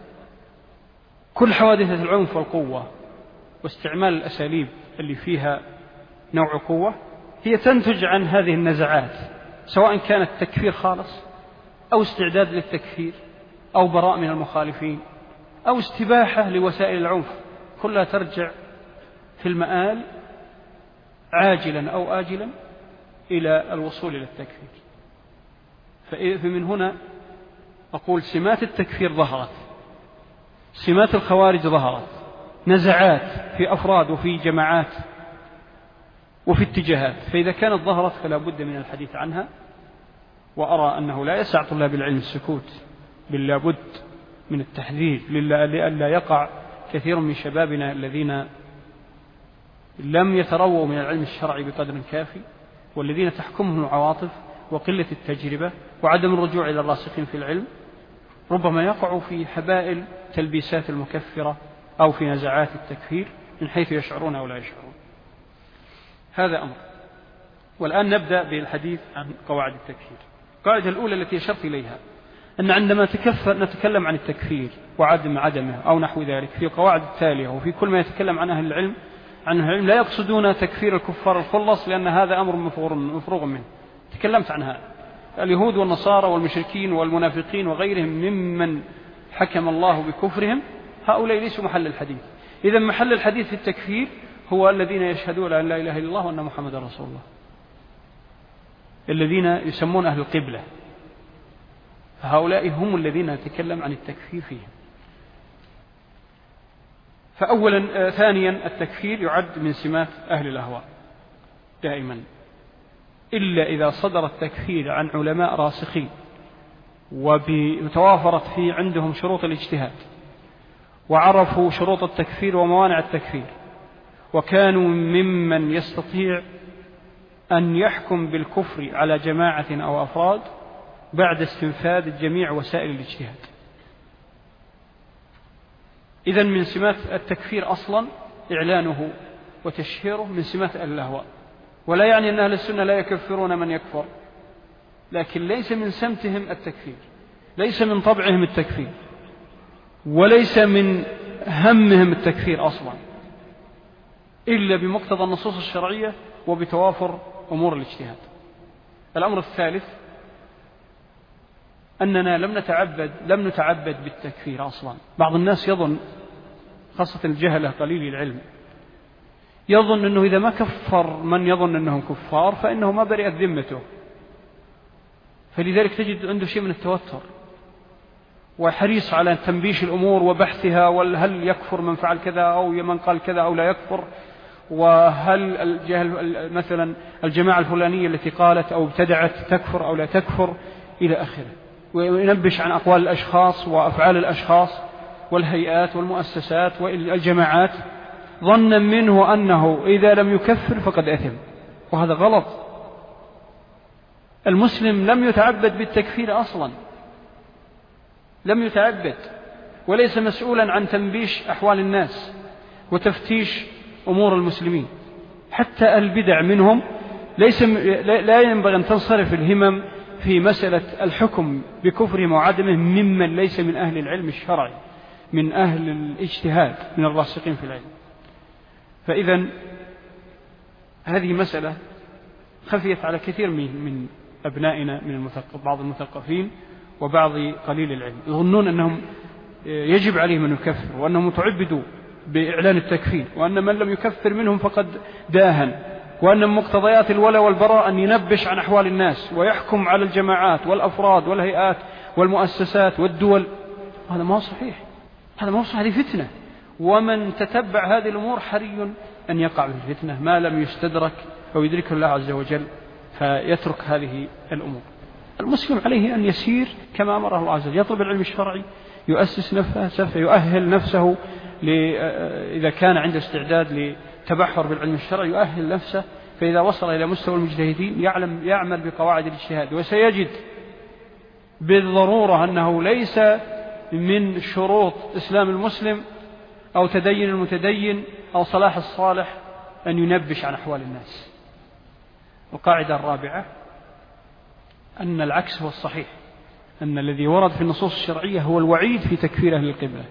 كل حوادث العنف والقوة واستعمال الأساليب اللي فيها نوع قوة هي تنتج عن هذه النزعات، سواء كانت تكفير خالص أو استعداد للتكفير أو براء من المخالفين أو استباحة لوسائل العنف، كلها ترجع في المآل عاجلا أو آجلا إلى الوصول إلى التكفير. فمن هنا أقول سمات التكفير ظهرت، سمات الخوارج ظهرت، نزعات في أفراد وفي جماعات وفي اتجاهات. فإذا كانت ظهرت فلا بد من الحديث عنها، وأرى أنه لا يسع طلاب العلم السكوت، بل لا بد من التحذير لئلا يقع كثير من شبابنا الذين لم يترووا من العلم الشرعي بقدر كافي، والذين تحكمهم العواطف وقلة التجربة وعدم الرجوع إلى الراسخين في العلم، ربما يقعوا في حبائل تلبيسات المكفرة أو في نزعات التكفير من حيث يشعرون أو لا يشعرون. هذا أمر. والآن نبدأ بالحديث عن قواعد التكفير. القاعدة الأولى التي أشرت إليها أن عندما تكفر نتكلم عن التكفير وعدم عدمه أو نحو ذلك في القواعد التالية وفي كل ما يتكلم عن أهل العلم عن أهل العلم لا يقصدون تكفير الكفار الخلص، لأن هذا أمر مفروغ منه. تكلمت عن هذا. اليهود والنصارى والمشركين والمنافقين وغيرهم ممن حكم الله بكفرهم، هؤلاء ليسوا محل الحديث. إذا محل الحديث في التكفير هو الذين يشهدون أن لا إله إلا الله وأن محمد رسول الله. الذين يسمون أهل القبلة، فهؤلاء هم الذين نتكلم عن التكفير فيهم. فأولا ثانيا التكفير يعد من سمات أهل الأهواء دائما، إلا إذا صدر التكفير عن علماء راسخين وتوافرت في عندهم شروط الاجتهاد وعرفوا شروط التكفير وموانع التكفير، وكانوا ممن يستطيع أن يحكم بالكفر على جماعة أو أفراد بعد استنفاذ جميع وسائل الاجتهاد. إذن من سمات التكفير أصلا إعلانه وتشهيره من سمات أهل الأهواء، ولا يعني أن أهل السنة لا يكفرون من يكفر، لكن ليس من سمتهم التكفير، ليس من طبعهم التكفير، وليس من همهم التكفير أصلا، إلا بمقتضى النصوص الشرعية وبتوافر أمور الاجتهاد. الأمر الثالث أننا لم نتعبد لم نتعبد بالتكفير أصلا. بعض الناس يظن، خاصة الجهلة قليل العلم، يظن أنه إذا ما كفر من يظن أنهم كفار فإنه ما برئت ذمته، فلذلك تجد عنده شيء من التوتر وحريص على تنبيش الأمور وبحثها، وهل يكفر من فعل كذا أو من قال كذا أو لا يكفر، وهل الجهل مثلا الجماعة الفلانية التي قالت أو ابتدعت تكفر أو لا تكفر إلى آخره، وينبش عن أقوال الأشخاص وأفعال الأشخاص والهيئات والمؤسسات والجماعات ظنا منه أنه إذا لم يكفر فقد أثم، وهذا غلط. المسلم لم يتعبد بالتكفير أصلا، لم يتعبد، وليس مسؤولا عن تنبيش أحوال الناس وتفتيش أمور المسلمين. حتى البدع منهم ليس لا ينبغي أن تنصرف الهمم في مسألة الحكم بكفرهم وعدمه ممن ليس من أهل العلم الشرعي، من أهل الاجتهاد، من الراسخين في العلم. فإذا هذه مسألة خفيت على كثير من أبنائنا من المثقف، بعض المثقفين وبعض قليل العلم، يظنون أنهم يجب عليهم أن يكفروا وأنهم متعبدوا بإعلان التكفير، وأن من لم يكفر منهم فقد داهن، وأن مقتضيات الولاء والبراء أن ينبش عن أحوال الناس ويحكم على الجماعات والأفراد والهيئات والمؤسسات والدول. هذا ما هو صحيح، هذا ما هو صحيح، هذه فتنة، ومن تتبع هذه الأمور حري أن يقع في الفتنة ما لم يستدرك أو يدرك الله عز وجل فيترك هذه الأمور. المسلم عليه أن يسير كما أمره الله عز وجل، يطلب العلم الشرعي، يؤسس نفسه، يؤهل نفسه إذا كان عنده استعداد لتبحر بالعلم الشرعي، يؤهل نفسه، فإذا وصل إلى مستوى المجتهدين يعلم يعمل بقواعد الاجتهاد، وسيجد بالضرورة أنه ليس من شروط إسلام المسلم أو تدين المتدين أو صلاح الصالح أن ينبش عن أحوال الناس. القاعدة الرابعة أن العكس هو الصحيح، أن الذي ورد في النصوص الشرعية هو الوعيد في تكفير أهل القبلة،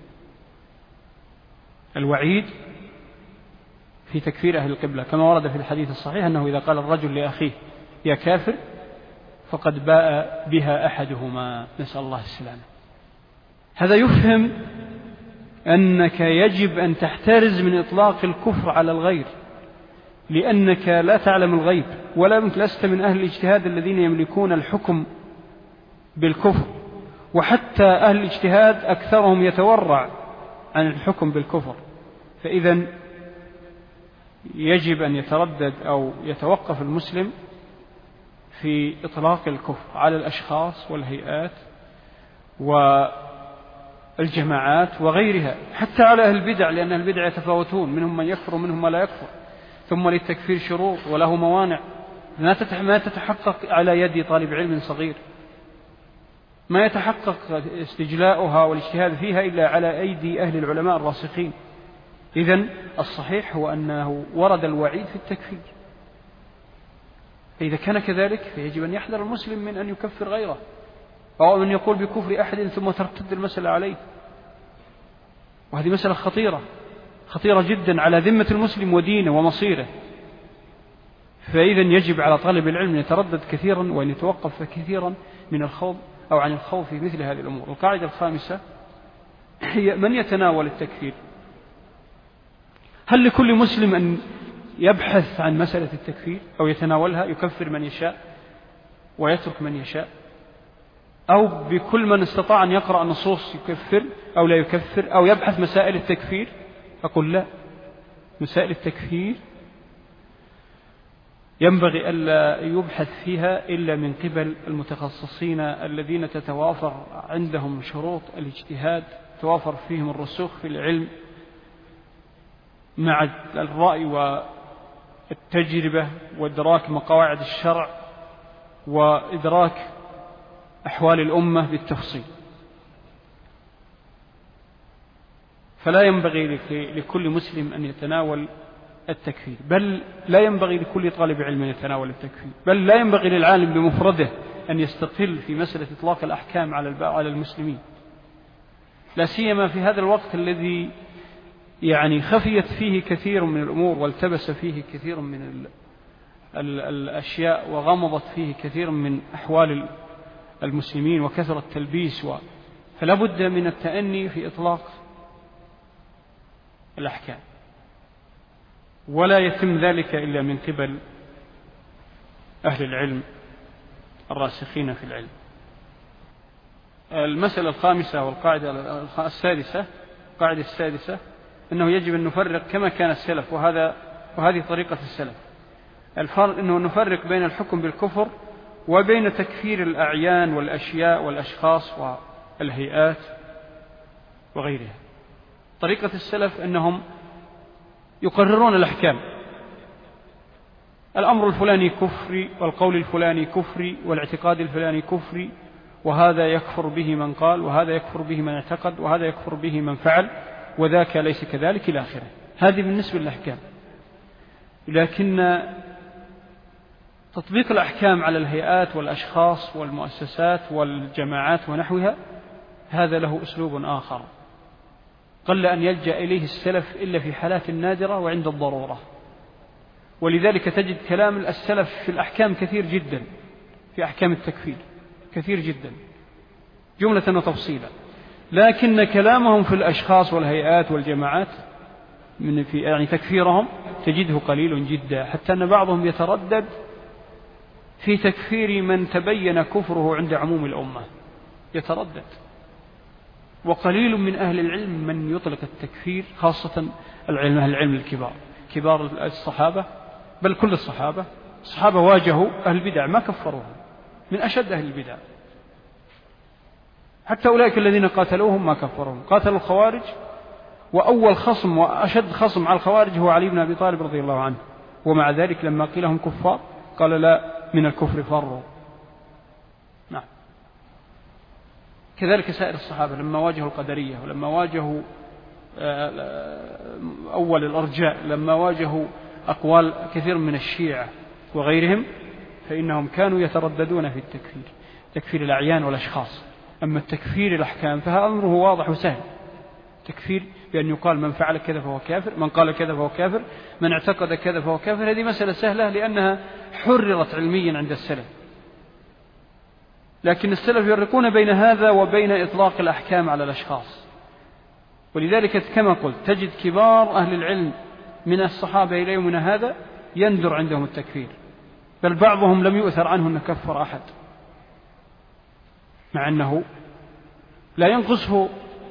الوعيد في تكفير أهل القبلة، كما ورد في الحديث الصحيح أنه إذا قال الرجل لأخيه يا كافر فقد باء بها أحدهما، نسأل الله السلامة. هذا يفهم أنك يجب أن تحترز من إطلاق الكفر على الغير، لأنك لا تعلم الغيب، ولا لست من أهل الاجتهاد الذين يملكون الحكم بالكفر، وحتى أهل الاجتهاد أكثرهم يتورع عن الحكم بالكفر. فإذا يجب أن يتردد أو يتوقف المسلم في إطلاق الكفر على الأشخاص والهيئات والجماعات وغيرها، حتى على أهل البدع، لأن أهل البدع يتفاوتون، منهم من يكفر ومنهم من لا يكفر. ثم للتكفير شروط وله موانع ما تتحقق على يد طالب علم صغير، ما يتحقق استجلاؤها والاجتهاد فيها إلا على أيدي أهل العلماء الراسخين. إذن الصحيح هو أنه ورد الوعيد في التكفير، فإذا كان كذلك فيجب أن يحذر المسلم من أن يكفر غيره أو أن يقول بكفر أحد ثم ترتد المسألة عليه، وهذه مسألة خطيرة خطيرة جدا على ذمة المسلم ودينه ومصيره. فإذا يجب على طالب العلم أن يتردد كثيرا وأن يتوقف كثيرا من الخوض أو عن الخوض في مثل هذه الأمور. القاعدة الخامسة هي من يتناول التكفير. هل لكل مسلم أن يبحث عن مسألة التكفير أو يتناولها يكفر من يشاء؟ ويترك من يشاء، أو بكل من استطاع أن يقرأ نصوص يكفر أو لا يكفر أو يبحث مسائل التكفير؟ أقول لا، مسائل التكفير ينبغي ألا يبحث فيها إلا من قبل المتخصصين الذين تتوافر عندهم شروط الاجتهاد، توافر فيهم الرسوخ في العلم مع الرأي والتجربة وإدراك مقاعد الشرع وإدراك أحوال الأمة بالتفصيل. فلا ينبغي لكل مسلم أن يتناول التكفير، بل لا ينبغي لكل طالب علم أن يتناول التكفير، بل لا ينبغي للعالم بمفرده أن يستقل في مسألة إطلاق الأحكام على المسلمين، لا سيما في هذا الوقت الذي يعني خفيت فيه كثير من الأمور والتبس فيه كثير من ال ال الأشياء وغمضت فيه كثير من أحوال المسلمين وكثر التلبيس و... فلا بد من التأني في إطلاق الأحكام، ولا يتم ذلك إلا من قبل أهل العلم الراسخين في العلم. المسألة الخامسة والقاعدة السادسة، القاعدة السادسة أنه يجب أن نفرق كما كان السلف، وهذا وهذه طريقة السلف، الفرق أنه نفرق بين الحكم بالكفر وبين تكفير الأعيان والأشياء والأشخاص والهيئات وغيرها. طريقة السلف أنهم يقررون الأحكام، الأمر الفلاني كفري والقول الفلاني كفري والاعتقاد الفلاني كفري، وهذا يكفر به من قال، وهذا يكفر به من اعتقد، وهذا يكفر به من فعل، وذاك ليس كذلك إلى آخره. هذه بالنسبة للأحكام. لكن تطبيق الأحكام على الهيئات والأشخاص والمؤسسات والجماعات ونحوها هذا له أسلوب آخر قل أن يلجأ إليه السلف إلا في حالات نادرة وعند الضرورة، ولذلك تجد كلام السلف في الأحكام كثير جدا، في أحكام التكفير كثير جدا جملة وتفصيلا، لكن كلامهم في الأشخاص والهيئات والجماعات من في يعني تكفيرهم تجده قليل جدا، حتى أن بعضهم يتردد في تكفير من تبين كفره عند عموم الأمة، يتردد. وقليل من أهل العلم من يطلق التكفير، خاصة العلم أهل العلم الكبار، كبار الصحابة، بل كل الصحابة. الصحابة واجهوا أهل البدع ما كفروهم، من أشد أهل البدع، حتى أولئك الذين قاتلوهم ما كفروهم. قاتلوا الخوارج، وأول خصم وأشد خصم على الخوارج هو علي بن أبي طالب رضي الله عنه، ومع ذلك لما قيل هم كفار قال لا، من الكفر فروا. نعم. كذلك سائر الصحابة لما واجهوا القدرية، ولما واجهوا أول الأرجاء، لما واجهوا أقوال كثير من الشيعة وغيرهم، فإنهم كانوا يترددون في التكفير، تكفير الأعيان والأشخاص. أما التكفير الأحكام فهذا أمره واضح وسهل، تكفير بأن يقال من فعل كذا فهو كافر، من قال كذا فهو كافر، من اعتقد كذا فهو كافر. هذه مسألة سهلة لأنها حررت علميا عند السلف، لكن السلف يفرقون بين هذا وبين إطلاق الأحكام على الأشخاص. ولذلك كما قلت تجد كبار أهل العلم من الصحابة إلى يومنا هذا يندر عندهم التكفير، بل بعضهم لم يؤثر عنه أن كفر أحد، مع أنه لا ينقصه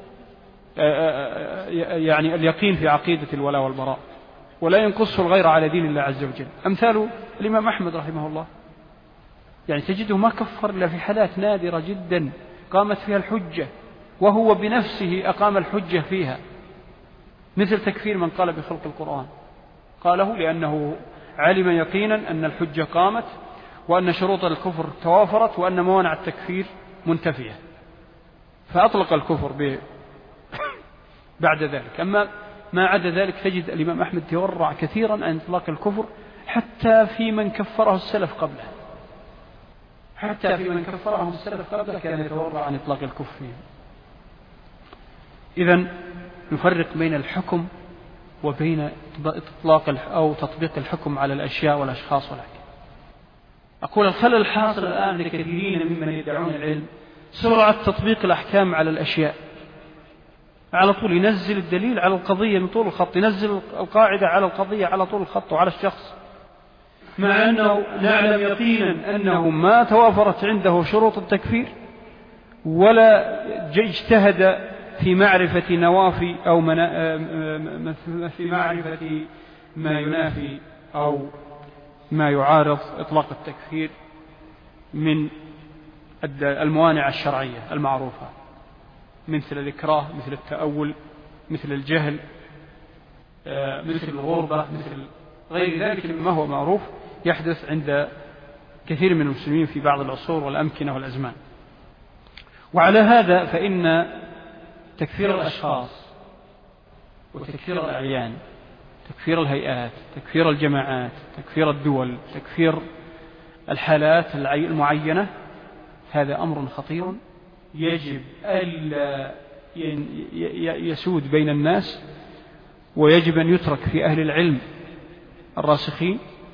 يعني اليقين في عقيدة الولاء والبراء، ولا ينقصه الغير على دين الله عز وجل. أمثال الإمام أحمد رحمه الله، يعني تجده ما كفر إلا في حالات نادرة جدا قامت فيها الحجة، وهو بنفسه أقام الحجة فيها، مثل تكفير من قال بخلق القرآن، قاله لأنه علم يقينا أن الحجة قامت، وأن شروط الكفر توافرت، وأن موانع التكفير منتفية، فأطلق الكفر ب بعد ذلك. أما ما عدا ذلك تجد الإمام أحمد يورع كثيرا عن إطلاق الكفر، حتى في من كفره السلف قبله، حتى في من كفرهم السلف قبله كان يتورع عن إطلاق الكفر فيه. إذن نفرق بين الحكم وبين إطلاق أو تطبيق الحكم على الأشياء والأشخاص والأحكام. أقول الخلل الحاصل الآن لكثيرين ممن يدعون العلم سرعة تطبيق الأحكام على الأشياء، على طول ينزل الدليل على القضية من طول الخط، ينزل القاعدة على القضية على طول الخط وعلى الشخص، مع أنه نعلم يقينا أنه ما توافرت عنده شروط التكفير ولا اجتهد في معرفة نوافي أو في معرفة ما ينافي أو ما يعارض إطلاق التكفير من الموانع الشرعية المعروفة، مثل الإكراه، مثل التأول، مثل الجهل، مثل الغربة، مثل غير ذلك مما هو معروف يحدث عند كثير من المسلمين في بعض العصور والأمكنة والأزمان. وعلى هذا فإن تكفير الأشخاص وتكفير الأعيان، تكفير الهيئات، تكفير الجماعات، تكفير الدول، تكفير الحالات المعينة، هذا أمر خطير يجب ألا يسود بين الناس، ويجب أن يترك في أهل العلم الراسخين.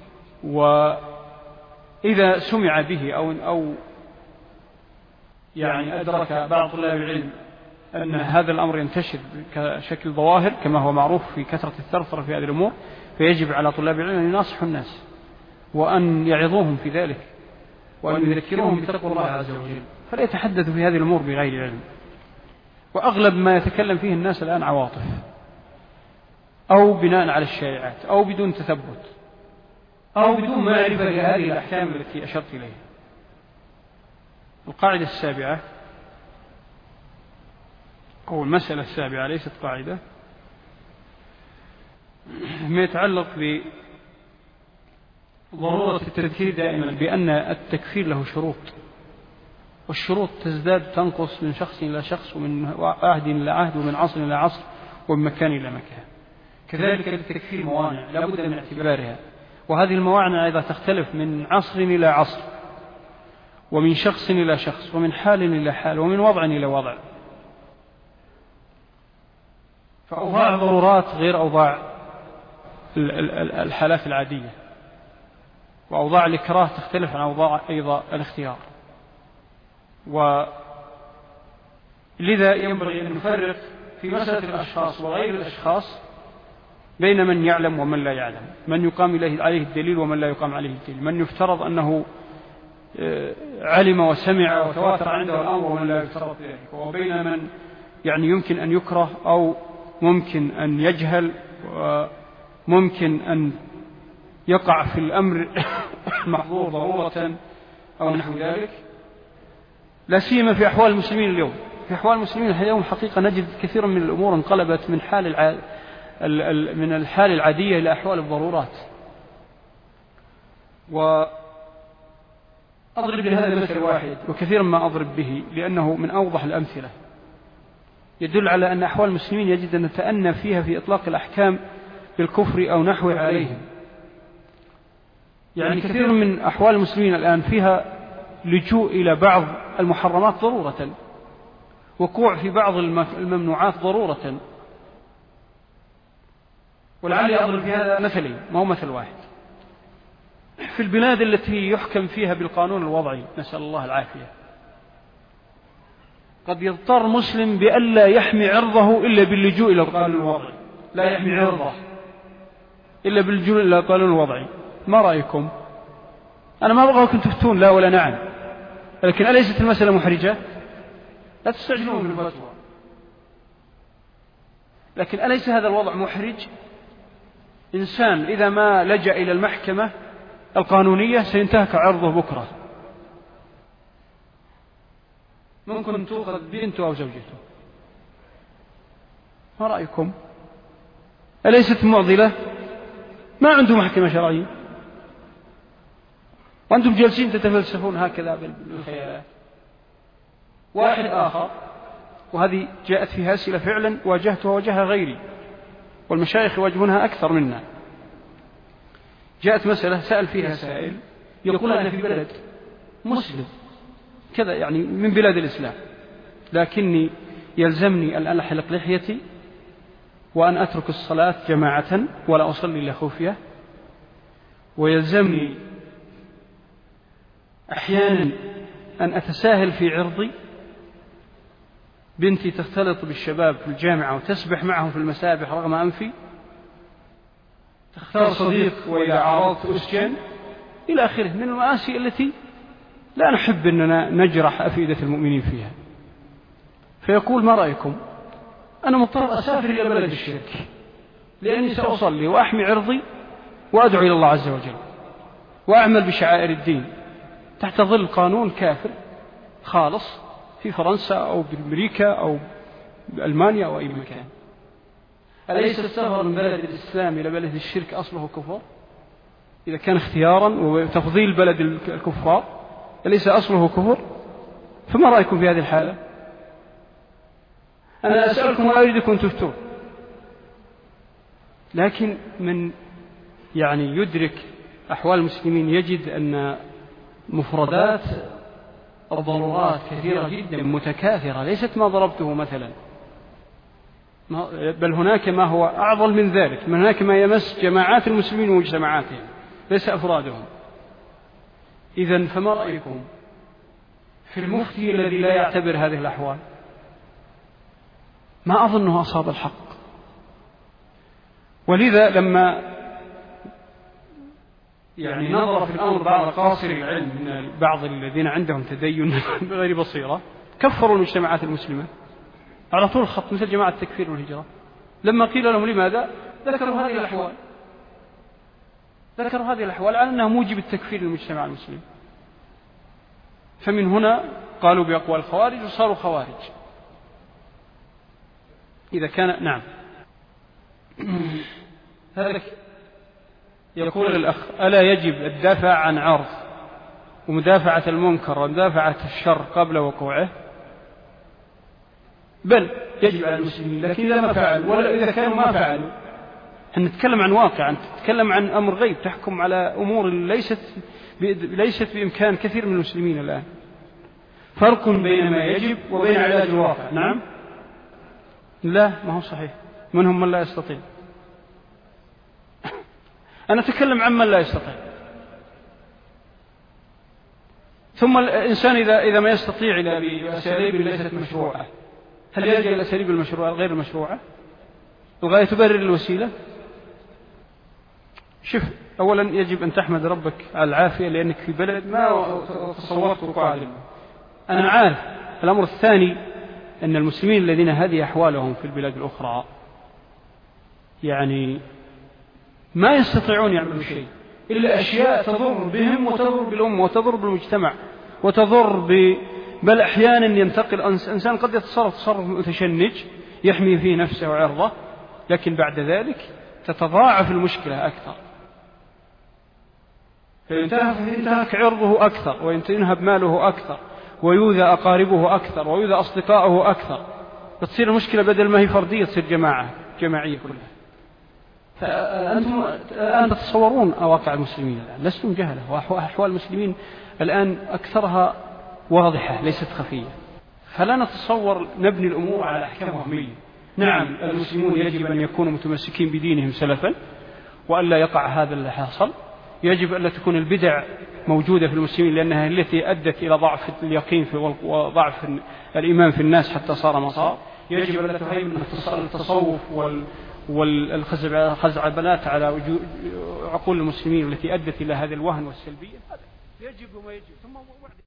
وإذا سمع به أو أو يعني أدرك بعض طلاب العلم أن هذا الأمر ينتشر كشكل ظواهر كما هو معروف في كثرة الثرثرة في هذه الأمور، فيجب على طلاب العلم أن يناصحوا الناس وأن يعظوهم في ذلك وأن يذكروهم بتقوى الله عز وجل، فلا يتحدثوا في هذه الأمور بغير علم. وأغلب ما يتكلم فيه الناس الآن عواطف أو بناء على الشائعات أو بدون تثبت أو بدون معرفة لهذه الأحكام التي أشرت إليها. القاعدة السابعة أو المسألة السابعة ليست قاعدة، ما يتعلق بضرورة التذكير دائما بأن التكفير له شروط، والشروط تزداد تنقص من شخص إلى شخص ومن عهد إلى عهد ومن عصر إلى عصر ومن مكان إلى مكان. كذلك للتكفير موانع لا بد من اعتبارها، وهذه الموانع إذا تختلف من عصر إلى عصر ومن شخص إلى شخص ومن حال إلى حال ومن وضع إلى وضع، فأوضاع ضرورات غير أوضاع الحالات العادية، وأوضاع الإكراه تختلف عن أوضاع أيضا الاختيار. ولذا ينبغي أن نفرق في مسألة الأشخاص وغير الأشخاص بين من يعلم ومن لا يعلم، من يقام عليه الدليل ومن لا يقام عليه الدليل، من يفترض أنه علم وسمع وتواتر عنده الأمر ومن لا يفترض ذلك، وبين من يعني يمكن أن يكره أو ممكن أن يجهل وممكن أن يقع في الأمر محظور ضرورة أو نحو ذلك. لا سيما في أحوال المسلمين اليوم، في أحوال المسلمين اليوم حقيقة نجد كثيرا من الأمور انقلبت من حال الع... من الحال العادية إلى أحوال الضرورات. وأضرب لهذا مثل واحد وكثيرا ما أضرب به لأنه من أوضح الأمثلة، يدل على أن أحوال المسلمين يجد أن نتأنى فيها في إطلاق الأحكام بالكفر أو نحوه عليهم. يعني كثير من أحوال المسلمين الآن فيها لجوء إلى بعض المحرمات ضرورة، وقوع في بعض الممنوعات ضرورة. ولعلي أضرب في هذا مثلين ما هو مثل واحد. في البلاد التي يحكم فيها بالقانون الوضعي، نسأل الله العافية، قد يضطر مسلم بألا يحمي عرضه إلا باللجوء إلى القانون الوضعي، لا يحمي عرضه إلا باللجوء إلى القانون الوضعي. ما رأيكم؟ أنا ما أبغاكم تفتون لا ولا نعم، لكن أليست المسألة محرجة؟ لا تستعجلون بالفتوى، لكن أليس هذا الوضع محرج؟ إنسان إذا ما لجأ إلى المحكمة القانونية سينتهك عرضه بكرة، ممكن تأخذ بنته أو زوجته. ما رأيكم؟ أليست معضلة؟ ما عنده محكمة شرعية وأنتم جالسين تتفلسفون هكذا بالخيالات. واحد آخر، وهذه جاءت فيها أسئلة فعلا واجهتها وجهها غيري والمشايخ يواجهونها أكثر منا. جاءت مسألة سأل فيها سائل يقول أنا في بلد مسلم كذا، يعني من بلاد الإسلام، لكني يلزمني أن أحلق لحيتي وأن أترك الصلاة جماعة ولا أصلي إلا خفية، ويلزمني أحيانا أن أتساهل في عرضي. بنتي تختلط بالشباب في الجامعة وتسبح معهم في المسابح رغم أنفي، تختار صديق وإذا عرضت أسجن، إلى آخره من المآسي التي لا نحب أننا نجرح أفئدة المؤمنين فيها. فيقول: ما رأيكم؟ أنا مضطر أسافر إلى بلد الشرك لأني سأصلي وأحمي عرضي وأدعو إلى الله عز وجل وأعمل بشعائر الدين تحت ظل قانون كافر خالص في فرنسا أو بأمريكا أو بألمانيا أو أي مكان. أليس السفر من بلد الإسلام إلى بلد الشرك أصله كفر؟ إذا كان اختيارا وتفضيل بلد الكفار أليس أصله كفر؟ فما رأيكم في هذه الحالة؟ أنا أسألكم ولا أريدكم أن تفتون، لكن من يعني يدرك أحوال المسلمين يجد أن مفردات الضرورات كثيرة جدا متكاثرة، ليست ما ضربته مثلا، بل هناك ما هو أعظم من ذلك، من هناك ما يمس جماعات المسلمين ومجتمعاتهم ليس أفرادهم. إذن فما رأيكم في المفتي الذي لا يعتبر هذه الأحوال؟ ما أظنه أصاب الحق. ولذا لما يعني نظر في الأمر بعض قاصر العلم من بعض الذين عندهم تدين بغير بصيرة كفروا المجتمعات المسلمة على طول الخط، مثل جماعة التكفير والهجرة. لما قيل لهم لماذا؟ ذكروا هذه الأحوال، ذكروا هذه الأحوال على أنها موجب التكفير للمجتمع المسلم. فمن هنا قالوا بأقوال الخوارج وصاروا خوارج. إذا كان نعم هذا يقول الأخ: ألا يجب الدافع عن عرض ومدافعة المنكر ومدافعة الشر قبل وقوعه؟ بل يجب على المسلمين، لكن إذا ما فعلوا ولا إذا كانوا ما فعلوا. نتكلم عن واقع، نتكلم عن أمر غيب تحكم على أمور ليست ليست بإمكان كثير من المسلمين الآن. فرق بين ما يجب وبين علاج الواقع. نعم، لا ما هو صحيح، منهم من لا يستطيع. أنا أتكلم عن من لا يستطيع. ثم الإنسان إذا إذا ما يستطيع إلا بأساليب ليست مشروعة، هل يلجأ إلى الأساليب المشروعة غير المشروعة؟ الغاية تبرر الوسيلة. شوف، أولا يجب أن تحمد ربك على العافية لأنك في بلد ما تصورت وقاعدة. أنا عارف. الأمر الثاني أن المسلمين الذين هذه أحوالهم في البلاد الأخرى يعني ما يستطيعون يعملوا شيء إلا أشياء تضر بهم وتضر بالأمة وتضر بالمجتمع وتضر ب... بل أحيانا ينتقل إنسان قد يتصرف تصرف متشنج يحمي فيه نفسه وعرضه، لكن بعد ذلك تتضاعف المشكلة أكثر، فينتهك عرضه أكثر وينهب ماله أكثر ويؤذى أقاربه أكثر ويؤذى أصدقائه أكثر، فتصير المشكلة بدل ما هي فردية تصير جماعة جماعية كلها. فأنتم الآن تتصورون واقع المسلمين الآن، لستم جهلة، وأحوال المسلمين الآن أكثرها واضحة ليست خفية. فلا نتصور نبني الأمور على أحكام وهمية. نعم، المسلمون يجب أن يكونوا متمسكين بدينهم سلفا وألا يقع هذا اللي حصل. يجب ألا تكون البدع موجودة في المسلمين لأنها التي أدت إلى ضعف اليقين في وضعف الإيمان في الناس حتى صار ما صار. يجب ألا تهيمن التصوف والخزعبلات على عقول المسلمين التي أدت إلى هذا الوهن والسلبية. هذا يجب وما يجب. ثم